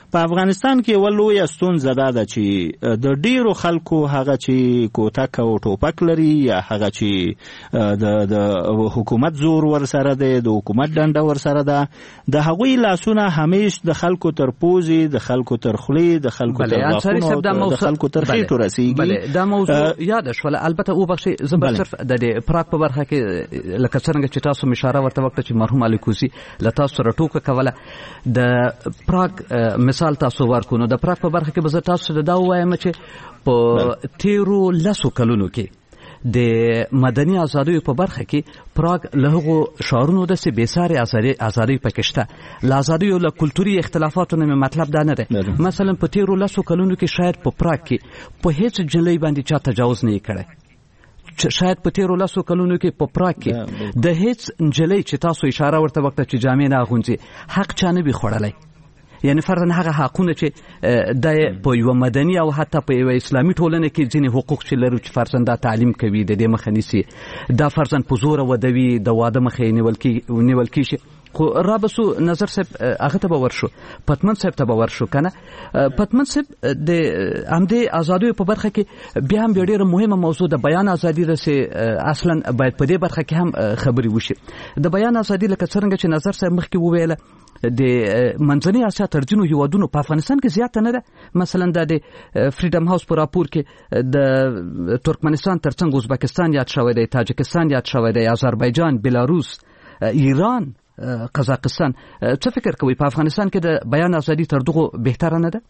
په افغانستان کې ولوي ستونزه ده چې د ډیرو خلکو هغه چې کوتک او ټوپک لري یا هغه چې د د حکومت زور ور سره ده، د حکومت ډنډه ور سره ده، د هغوی لاسونه همیش د خلکو تر پوزي، د خلکو تر خولي، د خلکو تر غاښونو، د خلکو تر خېټو رسیږي. بله دا موضوع یاد شول. البته او بخشي زه صرف د پراګ په برخه کې لکه څنګه چې تاسو اشاره ورته وکړه چې مرحوم علي کوسی له تاسو سره ټوکه کوله، د پراګ مثال تاسو ورکو. نو د پراګ په برخه کې به زه تاسو ته دا ووایم چې په تیرو لسو کلونو کې د مدني ازادیو په برخه کې پراګ له هغو ښارونو داسې بېسارې ازادي ازادي پکې شته. له ازادیو له کلتوري اختلافاتو نه مې مطلب دا نه دی. مثلا په تیرو لسو کلونو کې شاید په پراګ کې په هیڅ جلۍ باندې چا تجاوز نه یې کړی. شاید په تیرو لسو کلونو کې په پراګ کې د هیڅ نجلۍ چې تاسو اشاره ورته وکړه چې جامې نه اغوندي حق چا نه وي خوړلی. یعنی فرضاً هغه حقونه چې د په یوه مدني او حتی په یوه اسلامي ټولنه کې ځینې حقوق چې لرو چې فرضاً دا تعلیم کوي د دې مخه نیسي، دا فرضاً په زوره ودوي، د واده مخه یې نیول کېږي. خو را بسو نظر صاحب هغه ته به ورشو، پتمن صاحب ته به ورشو که نه. پتمن صاحب د همدې ازادیو په برخه کې بیا هم یوه ډېره مهمه موضوع د بیان ازادي رسې اصلا باید په دې برخه کې هم خبرې وشي. د بیان ازادي لکه څرنګه چې نظر صاحب مخکې وویله د منځنۍ اسیا تر ځینو هیوادونو په افغانستان کې زیاته نه ده. مثلا د فریډم هاوس په راپور کې د ترکمنستان ترڅنګ ازبکستان یاد شوی دی، تاجکستان یاد شوی دی، آذربایجان، بلاروس، ایران، قزاقستان. څه فکر کوي په افغانستان کې د بیان ازادي تر دغو بهتره نه ده؟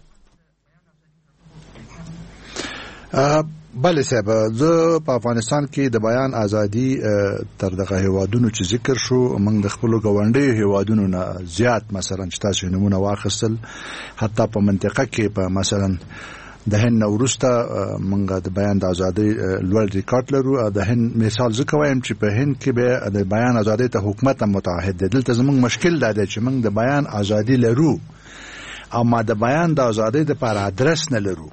بله صاحب، زه په افغانستان کې د بیان ازادي تر دغه هیوادونو چې ذکر شو موږ د خپلو ګاونډیو هیوادونو نه زیات مثلا چې تاسو نمونه واخیستل، حتی په منطقه کې په مثلا د هند نه وروسته موږ د بیان د ازادۍ لوړ ریکارډ لرو. د هند مثال زه کوم چې په هند کې به د بیان ازادۍ ته حکومت هم متعهد دی. دلته زموږ مشکل دا دی چې موږ د بیان ازادي لرو اما د بیان د ازادۍ دپاره ادرس نه لرو.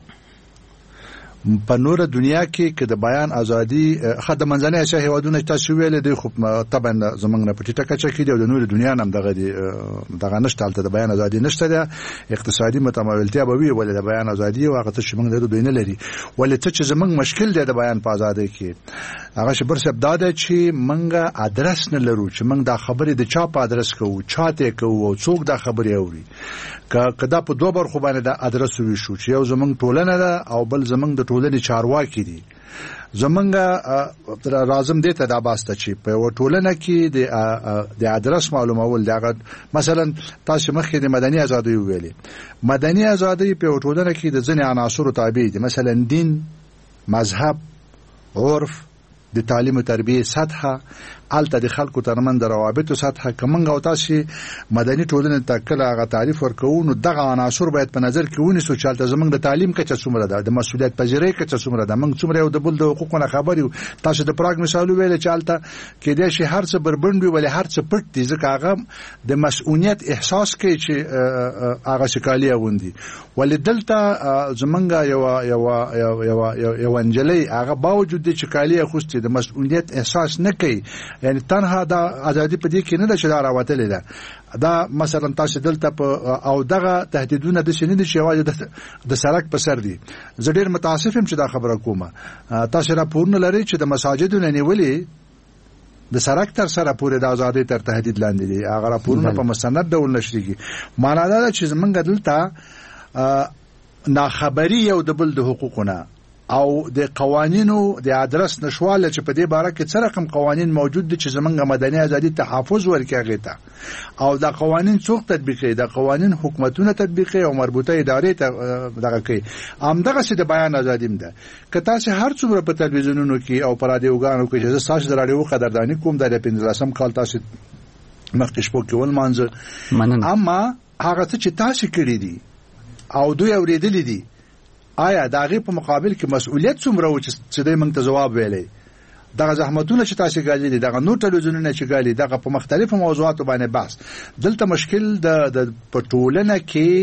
په نوره دنیا کې که د بیان ازادي خو د منځنۍ اسیا هیوادونه تاسو ویلې دی، خو طبعا زمونږ نه په ټیټه کچه کې دی او د نورې دنیا نه هم دغه دی دغه نشته، هلته د بیان ازادي نشته ده. اقتصادي متمولتیا به وي ولې د بیان ازادي او هغه څه چې موږ لرو دوی نه لري. ولې څه چې زموږ مشکل دی د بیان په ازادۍ کې هغه شبر صاحب دا دی چې موږ ادرس نه لرو چې موږ دا خبرې د چا په ادرس کوو، چا ته کوو او څوک دا خبرې اوري. که دا په دوه برخو باندې د ادرس وشو چې یو زموږ ټولنه ده او بل زموږ د ټولنې چارواکي دي. زمونږ لازم دی ته دا باسته چې په یوه ټولنه کې د ادرس معلومول دغه مثلا تاسو مخکې د مدني ازادۍ ویلې. مدني ازادۍ په یوه ټولنه کې د ځینې عناصرو تابع دي، مثلا دین، مذهب، عرف، د تعلیم او تربیه سطحه، الته د خلکو ترمن د روابطو سطحه. کومنګ او تاسو مدني ټولنې ته کله هغه تعریف ورکوو نو دغه عناصر باید په نظر کې ونیسو چې الته زمونږ د تعلیم کچه څومره ده، د مسؤلیت پذیرۍ کچه څومره ده، موږ څومره یو د بل د حقوقو نه خبر یو. تاسو د پراګ مثال ویل چې الته کېدای شي هر څه بربند وي ولې هر څه پټ دي، ځکه هغه د مسؤلیت احساس کوي چې هغه شکالي اغوندي. ولې دلته زمونږ یو یو یو یو انجلۍ هغه باوجود چې کالی اخوستي د مسؤلیت احساس نه کوي. یعنی تنها دا ازادي په دې کې نه ده چې دا راوتلې ده. دا مثلا تاسو دلته په او دغه تهدیدونه د شنه دي چې واجب د سړک په سر دي. زه ډیر متاسف یم چې دا خبره کومه. تاسو راپورونه لري چې د مساجدو نه نیولې د سړک تر سره پورې د ازادي تر تهدید لاندې دي. هغه راپورونه په مستند ډول نشریږي. معنا دا ده چې زمونږ دلته ناخبري یو د بل د حقوقونه او د قوانینو د ادرس نشواله چې په دې باره کې څه رقم قوانین موجود دي چې زمونږ مدني ازادي تحفظ ورکړي هغه ته، او دا قوانین څوک تطبیقوي؟ دا قوانین حکومتونه تطبیقوي او مربوطه ادارې ته دغه کوي. همدغه څه د بیان ازادي ده. که تاسو هر څومره په تلویزیونونو کې او په رادیوګانو کې چې تاسو د رادیو قدردانی کوم د پنځلسم کال تاسو مخکې شپو کې ولمانځه، اما هغه څه چې تاسو کړی دي او دوی اوریدلې دي، آیا دا غي په مقابل کې مسؤلیت څومره و چې دوی موږ ته جواب ویلې؟ دغه زحمتونه چې تاسو غالي دي، دغه نور تلویزیونونه چې غالي، دغه په مختلفو موضوعاتو باندې بحث. دلته مشکل د د پټولنه کې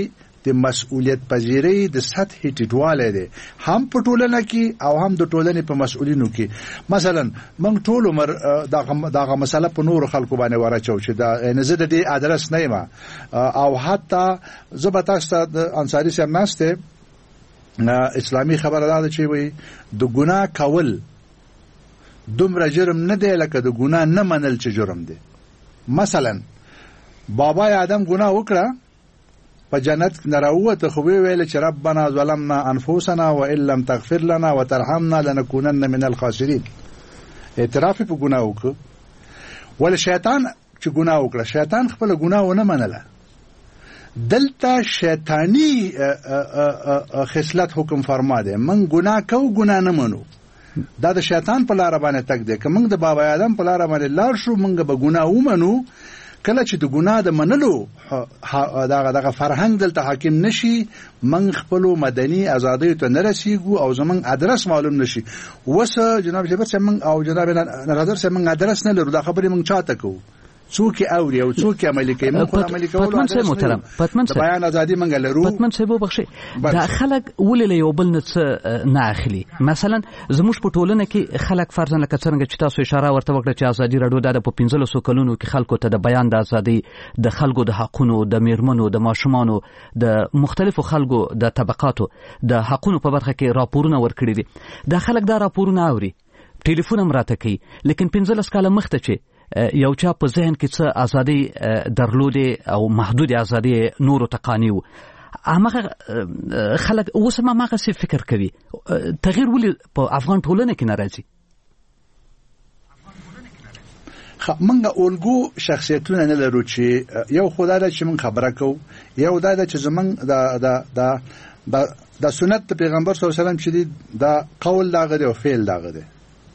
د مسؤلیت پذیری د سطح ټیټواله دی هم په ټولنه کې او هم د ټولنې په مسؤلینو کې. مثلا موږ ټول عمر دغه دغه مسله په نور خلکو باندې ورچو چې دا نه زه د دې ادرس نه یم او حتی زبتا ست د انصاری سره ناشته اسلامي خبره ده چې وي د ګناه کول دومره جرم نه دی لکه د ګناه نه منل چې جرم دی. مثلا بابا آدم ګناه وکړه په جنت نه راووت خو ویل چې ربنا ظلمنا انفسنا وان لم تغفر لنا وترحمنا لنكونن من الخاسرين. اعتراف په ګناه وکړه. ول شیطان چې ګناه وکړه شیطان خپل ګناه ونه منله. دلته شیطانی خصلت حکم فرما ده من ګناه کو ګناه نه منو. دا د شیطان په لار باندې تک دی که موږ د بابا آدم په لار باندې لار شو موږ به ګناه ومنو. کله چې د ګناه د منلو دغه دغه فرهنګ دلته حاکم نشي موږ خپل مدني ازادۍ ته نه رسیږو او زمونږ ادرس معلوم نشي. وسه جناب جبر سم او جناب نظر سم ادرس نه لرو دا خبرې موږ چاته کوو څوک اوري او څوک عملي کوي موږ خو عملي کوو. پتمن صاحب محترم پتمن صاحب بیان ازادي موږ لرو. پتمن صاحب وبخښي دا خلک ولې یو بل نه نه اخلي. مثلا زموږ په ټولنه کې خلک فرضاً لکه څنګه چې تاسو اشاره ورته وکړه چې ازادي راډیو د په پنځه لسو کلونو کې خلکو ته د بیان د ازادي د خلکو د حقونو د میرمنو د ماشومانو د مختلفو خلکو د طبقاتو د حقونو په برخه کې راپورونه ورکړي دي. دا خلک دا راپورونه اوري ټلیفون هم راته کوي لیکن پنځه لس کاله مخته چې یو چا په ذهن کې څه ازادي درلودې او محدود ازادي نورو تقانیو هغه خلک اوس هم هغه څه فکر کوي. تغییر ولې په افغان ټولنه کې ناراضي؟ منګه اولګو شخصیتونه نه لرو چې یو خدای چې من خبره کو یو دا چې زمنګ دا دا دا د سنت پیغمبر صلی الله علیه وسلم چې دا قول داغه او فعل داغه دی.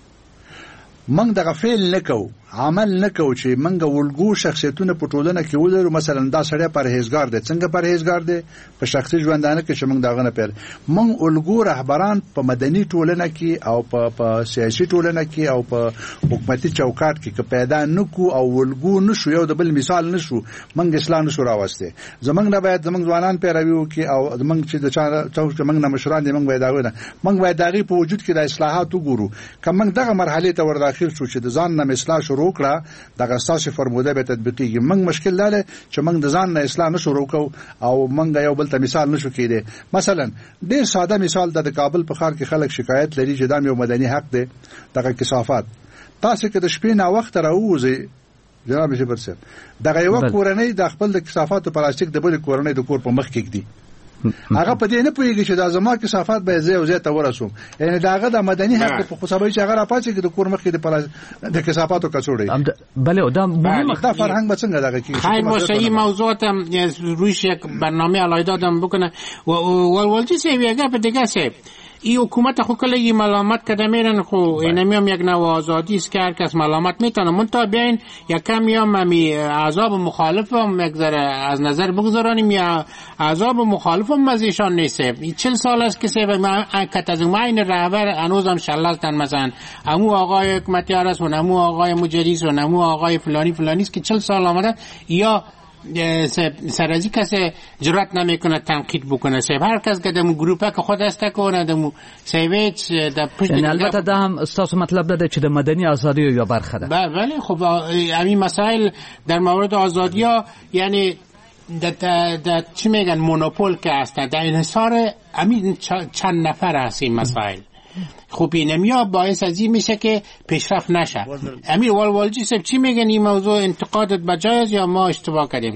منګ دغه فعل نکو عمل نکو چې منګه ولګو شخصیتونه په ټولنه کې ولرو. مثلا دا سړی پرهیزګار دی څنګه پرهیزګار دی په شخصي ژوندانه کې چې منګ داغه نه پیل منګ ولګو رهبران په مدني ټولنه کې او په په سیاسي ټولنه کې او په حکومتي چوکاټ کې که پیدا نکو او ولګو نشو یو د بل مثال نشو منګ اسلام نشو راوسته. زمنګ نه باید زمنګ ځوانان پیروي وکي او زمنګ چې د چا څوک منګ نه مشران دي منګ باید داونه منګ باید دغه په وجود کې د اصلاحات وګورو. کوم دغه مرحله ته ور داخل شو چې د ځان نه اصلاح شروع وکړه دغه اساسي فرموده به تطبیقيږي. موږ مشکل لاله چې موږ د ځان نه اصلاح نه شروع کوو او موږ یو بل ته مثال نشو کېده. مثلا ډېر ساده مثال د کابل په ښار کې خلک شکایت لري چې دا یو مدني حق دی دغه کثافات. تاسو کې د شپې نه وخت راوځي جناب جبر صاحب دغه یو کورنۍ د خپل د کثافات پلاستیک د بل کورنۍ د کور په مخ کې کېدی هغه په دې نه پوهیږي چې دا زما کثافات به زه او زه ته ورسوم. یعنی داغه د مدني حق په خصوصي چې هغه راپاتې کې د کور مخ کې د پلاس د کثافاتو کڅوړي بله دا مهمه دا فرهنګ به څنګه دغه کې خیر باشه این موضوعات روش یک برنامه علایه دادم بکنه و ولولتی سی ویگه به دیگه سی ای حکومت خو کله ی ملامت کرده میرن خو اینمی هم یک نوع آزادی است که هر کس ملامت میتونه منتها بیاین یک کم یا ممی عذاب مخالف هم یک ذره از نظر بگذارانیم یا عذاب مخالف هم از ایشان نیسته. چل سال است که سه کت از این رهبر هنوز هم شلالتن مثلا امو آقای حکمتیار است و نمو آقای مجریس و نمو آقای فلانی فلانی است که چل سال آمده یا سرازی کسی جرأت نمیکنه تنقید بکنه. سب هر کس که دمو گروپه که خود است کنه دمو سیویچ د پشت یعنی البته دا هم استاسو مطلب ده چې د مدني ازادي یا برخه ده. بله خب همین مسائل در مورد آزادی ها یعنی د چی میگن مونوپول که است در انحصار همین چند نفر هست این مسائل. خب این نمیا باعث از این میشه که پیشرفت نشه. امیر والوالجی صاحب چی میگن این موضوع انتقادت بجای است یا ما اشتباه کردیم؟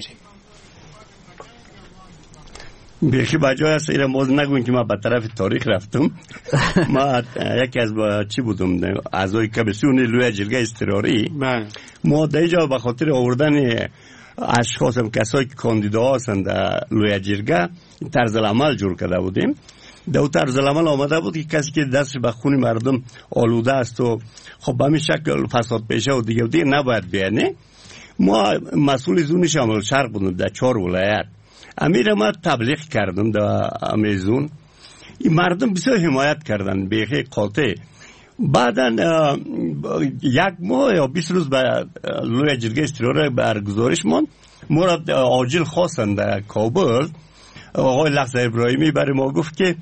بیخی بجای است. ایره موضوع نگوین که ما به طرف تاریخ رفتم. ما یکی از با چی بودم اعضای کمیسیون لوی جرگه اضطراری ما در اینجا به خاطر آوردن اشخاص هم کسایی که کاندیدا هستند لوی جرگه طرز العمل جور کرده بودیم. دو طرز العمل آمده بود که کسی که دستش به خون مردم آلوده است و خب به همین شکل فساد پیشه و دیگه و دیگه نباید بیانه. ما مسئول زون شمال شرق بودم در چهار ولایت. امیر ما تبلیغ کردم در امیزون این مردم بسیار حمایت کردن بیخی قاطع. بعدا یک ماه یا بیست روز به لوی جرگه اضطراری برگزارش ماند. مراد عاجل خواستن در کابل آقای لحظه ابراهیمی برای ما گفت که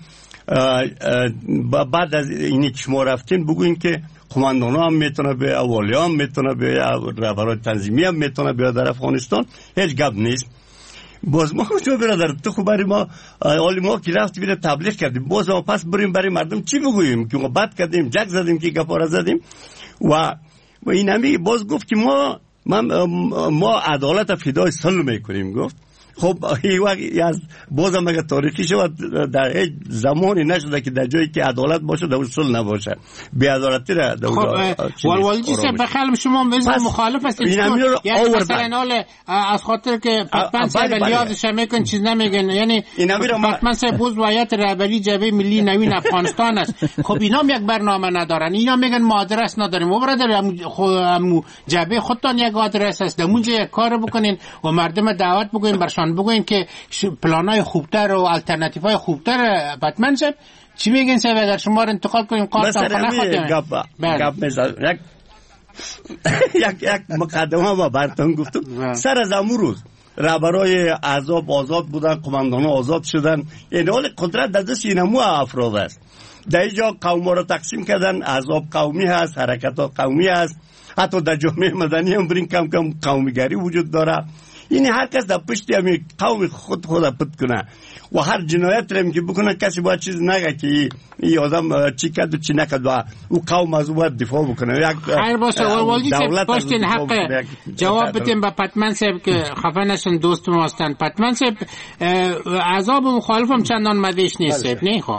بعد از اینی که شما رفتین بگوین که قماندان هم میتونه به اولی هم میتونه به رهبران تنظیمی هم میتونه به در افغانستان، هیچ گپ نیست. باز ما شما برادر تو خوب برای ما حالی ما که رفت بیره تبلیغ کردیم، باز ما پس بریم برای مردم چی بگوییم که ما بد کردیم، جک زدیم که گپارا زدیم و و این همی باز گفت که ما ما عدالت فدای صلح میکنیم. گفت خب این وقت از بازم اگر تاریخی شود در هیچ زمانی نشده که در جایی که عدالت باشه در صلح نباشه، بی عدالتی را در خب والوالدی صاحب بخلم شما وزن مخالف هستید یعنی مثلا حال از خاطر که پتمن صاحب لیازش میکن چیز نمیگن، یعنی پتمن صاحب بوز وایت رهبری جبهه ملی نوین افغانستان است. خب اینا هم یک برنامه ندارن، اینا میگن ما آدرس نداریم. و برادر هم جبهه خودتان یک آدرس است، اونجا یک کار بکنین و مردم دعوت بکنین برشان بگوین که پلانای خوبتر و الटरनेटिवهای خوبتر بتمن شد. چی میگین صاحب اگر شما رو انتقال کنیم قاطع کنه خودتون گپ گپ میذارم یک یک یک مقدمه ما براتون گفتم. سر از امروز رهبرای احزاب آزاد بودن، قماندانان آزاد شدن، این حال قدرت در دست اینمو افراد است. در اینجا قوم رو تقسیم کردن، احزاب قومی هست، حرکتات قومی هست، حتی در جامعه مدنی هم برین کم کم قومیگری وجود داره. یعنی هر کس در پشتی همی قوم خود خود پت کنه و هر جنایت رم که بکنه کسی باید چیز نگه که این آدم چی کرد و چی نکرد و او قوم از او باید دفاع بکنه. خیر باشه والوالدی صاحب پشتین حق جواب بدیم به پتمن صاحب که خفه نشن دوست ما هستن. پتمن صاحب عذاب مخالفم چندان مدیش نیست نه خب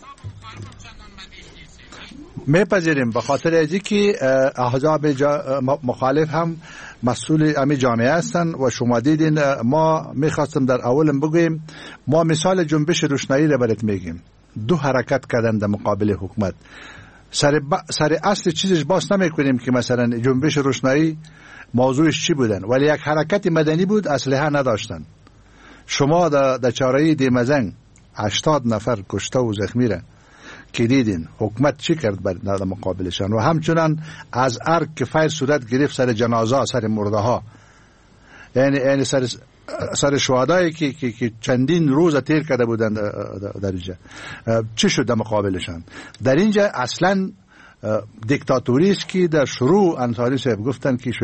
میپذیریم به خاطر اینکه که احزاب مخالف هم مسئول امی جامعه هستند و شما دیدین. ما میخواستم در اولم بگویم ما مثال جنبش روشنایی را برات میگیم. دو حرکت کردن در مقابل حکومت. سر, ب... سر اصل چیزش باز نمیکنیم که مثلا جنبش روشنایی موضوعش چی بودن، ولی یک حرکت مدنی بود، اسلحه نداشتن. شما در دا چاره‌ای دیمزنگ هشتاد نفر کشته و زخمی را که دیدین حکومت چی کرد در مقابلشان و همچنان از ارگ که فیر صورت گرفت سر جنازه، سر مرده ها، یعنی یعنی سر سر شهدایی که که چندین روز تیر کرده بودن در اینجا چی شد در مقابلشان. در اینجا اصلا دیکتاتوری است که در شروع انصاری صاحب گفتن که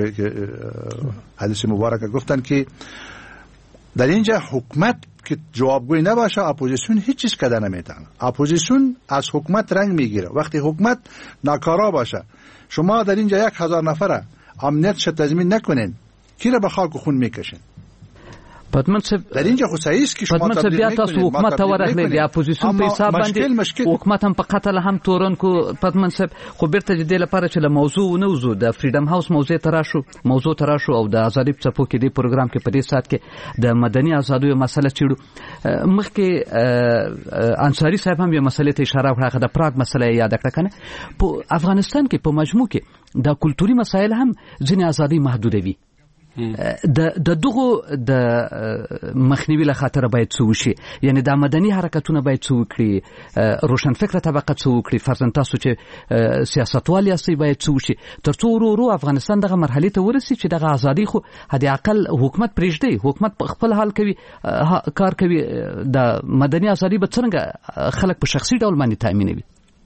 حدیث مبارک گفتن که در اینجا حکومت که جوابگوی نباشه اپوزیسیون هیچ چیز کده نمیتونه. اپوزیسیون از حکومت رنگ میگیره. وقتی حکومت ناکارا باشه شما در اینجا یک هزار نفره امنیتش تضمین نکنین کی را به خاک و خون میکشین. پتمن صاحب در اینجا خو صحیح است که شما تبلیغ میکنید. تاسو حکومت ته ورغلی دی اپوزیسیون په حساب باندې حکومت هم په قتل هم تورن کو. پتمن صاحب خو بیرته د دې لپاره چې له موضوع نه وزو د فریډم هاوس موضوع تراشو موضوع تراشو او د ازادي په څپو کې د پروګرام کې په دې سات کې د مدني ازادیو مسله چیړو. مخکې انصاری صاحب هم یو مسله ته اشاره وکړه، د پراګ مسله یاد کړه کنه. په افغانستان کې په مجموع کې د کلتوري مسایل هم ځینې ازادي محدودوي. د د دغه د مخنیوي له خاطر باید څه وشي، یعنی د مدني حرکتونه باید څه وکړي، روشن فکر طبقه څه وکړي، فرضاً تاسو چې سیاستوال یاستئ باید څه وشي ترڅو ورو ورو افغانستان دغه مرحله ته ورسي چې دغه ازادي خو حد اقل حکومت پرېږدي، حکومت په خپل حال کوي کار کوي، د مدني ازادي به څنګه خلک په شخصي ډول باندې تامینوي.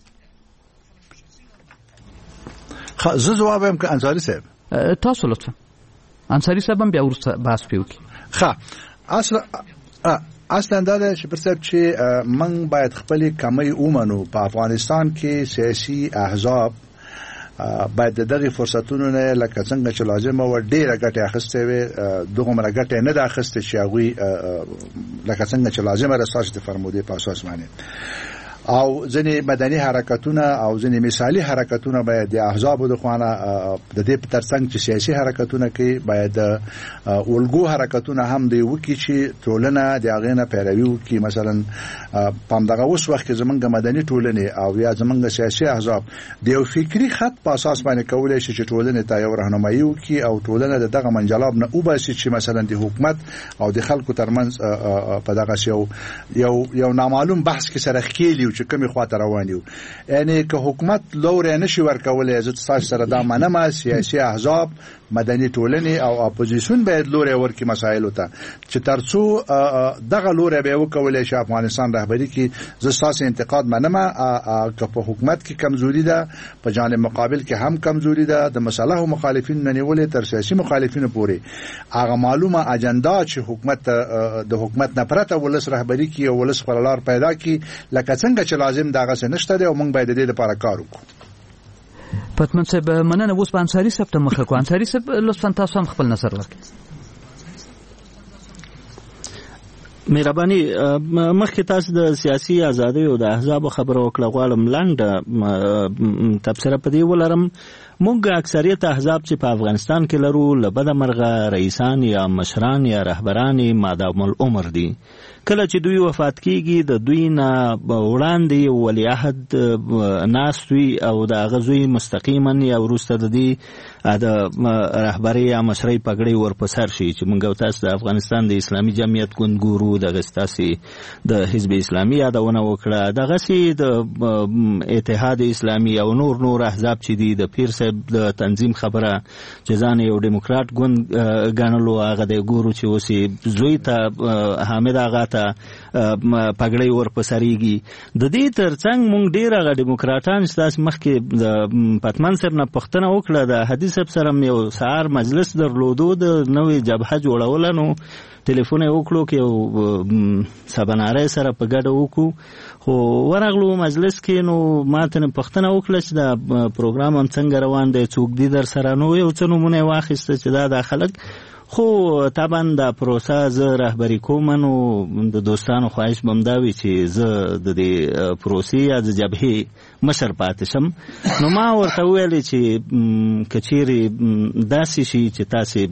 زه جواب وایم که انصاری صاحب تاسو لطفا انصاری صاحب هم بیا ورسته بحث پیوکي. ښه اصلا اصلا دا چې پرڅب چې من باید خپل کمی اومنو په افغانستان کې سیاسي احزاب باید دغه فرصتونو نه لکه څنګه چې لازم و ډیره ګټه اخیستې وي دغه مره ګټه نه د اخیستې چې هغه لکه څنګه چې لازم راستاسو د فرمودې په اساس باندې او ځینې مدني حرکتونه او ځینې مثالی حرکتونه باید د احزاب د خوانه د دې په ترڅنګ چې سیاسي حرکتونه کې باید ولګو حرکتونه هم دی وکي چې ټولنه د هغه نه پیروي وکي. مثلا پام دغه اوس وخت کې زمونږ مدني ټولنه او یا زمونږ سیاسي احزاب د یو فکری خط په اساس باندې کولای شي چې ټولنه ته یو راهنمایي وکي او ټولنه دغه منجلاب نه وباسي چې مثلا د حکومت او د خلکو ترمنځ په دغه یو یو یو نامعلوم بحث کې سره خېلی چې کومي خواته روان یو. یعنی که حکومت لور نشي ورکولای زه تاسو سره دا منم سیاسي احزاب مدني ټولنې او اپوزیشن باید لور ورکړي مسایل ته چې ترڅو دغه لور به وکولای شي افغانستان رهبری کې زه تاسو انتقاد منم که په حکومت کې کمزوري ده په جانب مقابل کې هم کمزوري ده د مصالح مخالفین نه نیولې تر سیاسي مخالفینو پورې هغه معلومه اجنډا چې حکومت د حکومت نه پرته ولس رهبری کې او ولس خپللار پیدا کی لکه څنګه چې لازم دغه څه نشته دی او موږ باید د دې لپاره کار وکړو. پتمن صاحب مننه. اوس په انصاری صاحب ته مخه کو. انصاری صاحب لطفا تاسو هم خپل نظر ورکړئ. مهرباني مخکې تاسو د سیاسي ازادۍ او د احزاب خبرو وکړه غواړم لاندې تبصره په دې ولرم. موږ اکثریت احزاب چې په افغانستان کې لرو له بده مرغه رئیسان یا مشران یا رهبران مادام العمر دي. کله چې دوی وفات کیږي د دوی نه وړاندې ولیعهد ناست وي او د هغه زوی مستقیما یا وروسته د دې د رهبرۍ یا مشرۍ پګړۍ ورپسر شي چې موږ تاسو د افغانستان د اسلامي جمعیت ګوند ګورو دغه ستاسي د حزب اسلامي یادونه وکړه دغه د اتحاد اسلامي او نور نور احزاب چې دي د پیر صاحب د تنظیم خبره چې ځان یو ډیموکرات ګوند ګڼلو هغه د ګورو چې اوسې زوی ته حامد آغا ته پګړۍ ورپسریږي. د دې ترڅنګ موږ ډېر هغه ډیموکراټان ستاسو مخکې د پتمن صاحب نه پوښتنه وکړه د حدیث صاحب سره یو سهار مجلس درلودو د نوې جبهه جوړول نو ټلیفون یې وکړو کې یو سباناره سره په ګډه وکړو خو ورغلو مجلس کې نو ماته نه پوښتنه وکړه چې دا پروګرام هم څنګه روان دی څوک دي در سره نو یو څه نمونه واخیسته چې دا د خلک خو طبعا دا پروسه زه رهبری کوم نو د دوستانو خواهش بم دا وي چې زه د دې پروسې یا د جبهې مشر پاتې شم. نو ما ورته ویل چې کچېرې داسې شي چې تاسې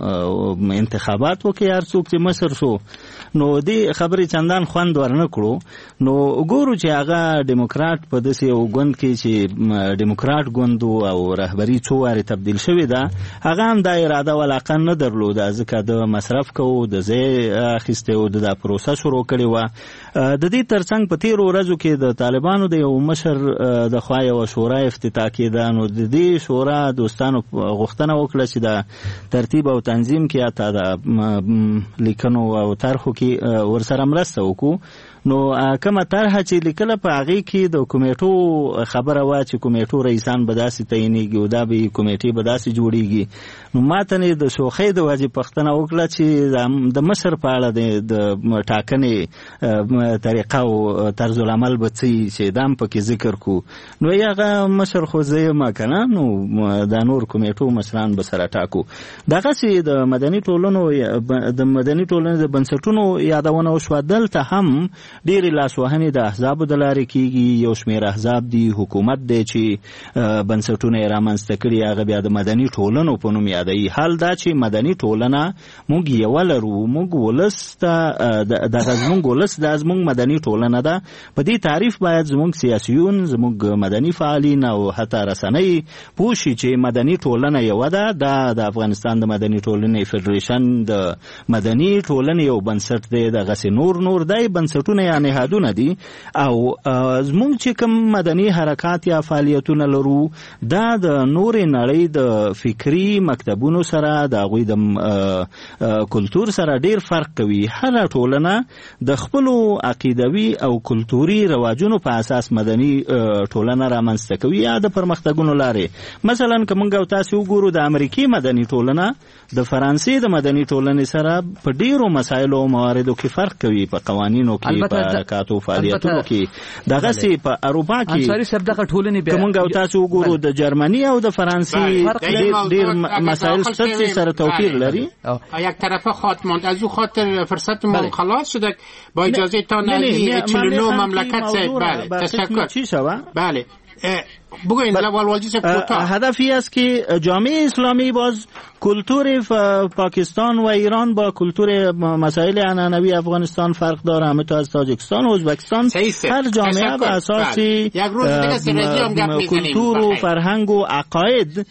انتخابات وکړئ هر څوک چې مشر شو نو دې خبرې چندان خوند ورنه کړو. نو ګورو چې هغه ډیموکرات په داسې یو ګوند کې چې ډیموکرات ګوند او رهبري څو وارې تبدیل شوې ده هغه هم دا اراده ولاقه نه درلوده ځکه د مصرف کوو د ځای اخیستې او د پروسه شروع کړې وه. د دې ترڅنګ په تېرو ورځو کې د طالبانو د یو مشر د خوا یوه شورا افتتاح کېده نو د دې شورا دوستانو غوښتنه وکړه چې د ترتیب او تنظیم کې حتی د لیکنو او طرحو کې ورسره مرسته وکړو. نو کومه طرحه چې لیکله په هغې کې د کمیټو خبره وه چې کمیټو رئیسان به داسې تعینېږي او دا به کمیټې به داسې جوړېږي. نو ماته نه د شوخۍ د وجې پوښتنه وکړه چې د مشر په اړه د ټاکنې طریقه او طرز العمل به څه وي چې دا هم پکې ذکر کړو. نو هغه مشر خو زه یم که نه نو دا نور کمیټو مشران به سره ټاکو. دغسې د مدني ټولنو د مدني ټولنې د بنسټونو یادونه وشوه. دلته هم ډېرې لاسوهنې د احزابو د لارې کېږي. یو شمېر احزاب دي حکومت دی چې بنسټونه یې رامنځته کړي هغه بیا د مدني ټولنو په نوم یادوي. حال دا چې مدني ټولنه موږ یوه لرو موږ ولس ته دغه زموږ ولس دا زموږ مدني ټولنه ده. په دې تعریف باید زموږ سیاسیون زموږ مدني فعالین او حتی رسنۍ پوه شي چې مدني ټولنه یوه ده. دا د افغانستان د مدني ټولنې فدریشن د مدني ټولنې یو بنسټ دی. دغسې نور نور دی بنسټونه یا نهادونه دي او زموږ چې کوم مدني حرکات یا فعالیتونه لرو دا د نورې نړۍ د فکري مکتبونو سره د هغوی د کلتور سره ډیر فرق کوي. هره ټولنه د خپلو عقیدوي او کلتوري رواجونو په اساس مدني ټولنه رامنځته کوي یا د پرمختګونو لارې. مثلا که موږ او تاسې وګورو د امریکې مدني ټولنه د فرانسې د مدني ټولنې سره په ډیرو مسایلو او مواردو کې فرق کوي په قوانینو کې په حرکاتو فعالیتونو کې. دغسې په اروپا کې انصاري صاحب دغه ټولنې که موږ او تاسې وګورو د جرمني او د فرانسې ډیر مسایل شته چې سره توپیر لري. یک طرفه خواهد ماند از او خاطر فرصتمون خلاص شده با اجازه تان علی چهل و نه مملکت سید. بله تشکر. چی شوه؟ بله بگوین والواجی سے هدف این است که جامعه اسلامی باز کلتور پاکستان و ایران با کلتور مسائل عنعنوی افغانستان فرق داره. همینطور از تاجیکستان و ازبکستان هر جامعه به اساس کلتور و فرهنگ و عقاید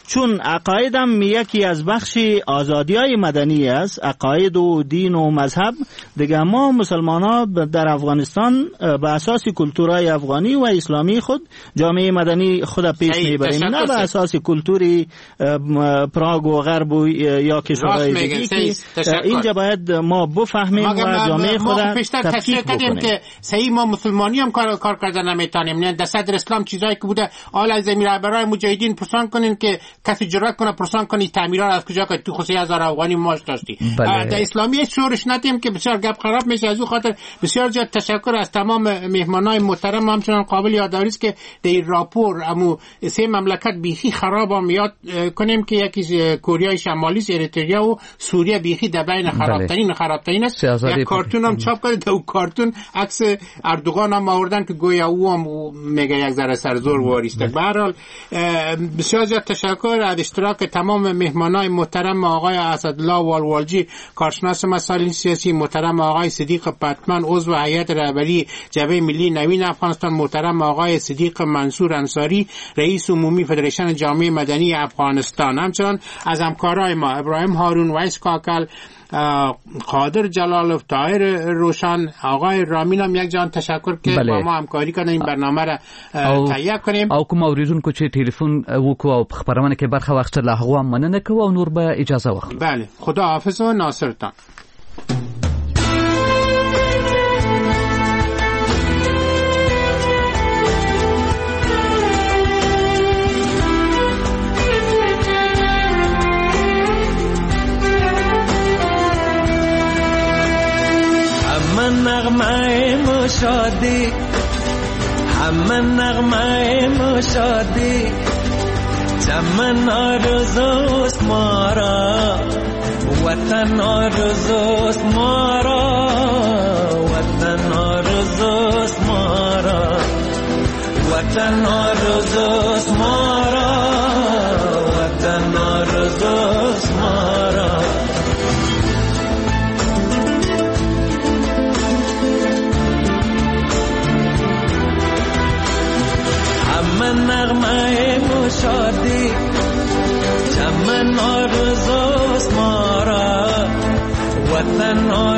چون عقاید هم یکی از بخش آزادی‌های مدنی است، عقاید و دین و مذهب. دیگه ما مسلمان ها در افغانستان به اساس کلتورهای افغانی و اسلامی خود جامعه مدنی خود پیش میبریم، نه به اساس کلتوری پراگ و غرب و یا کشورهای دیگه. اینجا باید ما بفهمیم و جامعه خود تفکیک بکنیم که صحیح ما مسلمانی هم کار کار کردن نمیتونیم. نه در صدر اسلام چیزایی که بوده حالا از امیر برای مجاهدین پرسان کنین که کسی جرأت کنه پرسان کنی تعمیرات از کجا که تو خصوصی هزار افغانی ماش داشتی. در اسلامی شورش ندیم که بسیار گپ خراب میشه. از اون خاطر بسیار زیاد تشکر از تمام مهمانای محترم. همچنان قابل یادآوری است که در این راپور امو سه مملکت بیخی خراب هم یاد کنیم که یکی کره شمالی، اریتریا و سوریه بیخی در بین خرابترین خرابترین است. یک کارتون هم چاپ کرد، اون کارتون عکس اردوغان هم آوردن که گویا او هم میگه یک ذره سرزور واریسته. به هر حال بسیار زیاد تشکر از اشتراک تمام مهمانای محترم آقای اسدالله والوالجی کارشناس مسائل سیاسی، محترم آقای صدیق پتمن عضو هیئت رهبری جبهه ملی نوین افغانستان، محترم آقای صدیق منصور انصاری رئیس عمومی فدریشن جامعه مدنی افغانستان. همچنان از همکارای ما ابراهیم هارون، ویس کاکل، قادر جلالov، طاهر روشن، آقای رامین هم یک جان تشکر که بله. با ما همکاری کردن این برنامه را تهیه کنیم. او کوم اوریدونکو چې ټلیفون وکړو او خبرونه کې برخه واخیسته له هغه مننه کوو او نور به اجازه واخلو. بله خدا حافظ و ناصرتان. نغمه مشادی همه نغمه مشادی چمن آرزوست ما را وطن آرزوست ما را وطن آرزوست ما را وطن آرزوست ما را وطن آرزوست ما را من نغمه مشادی چمن آرزوست ما را وطن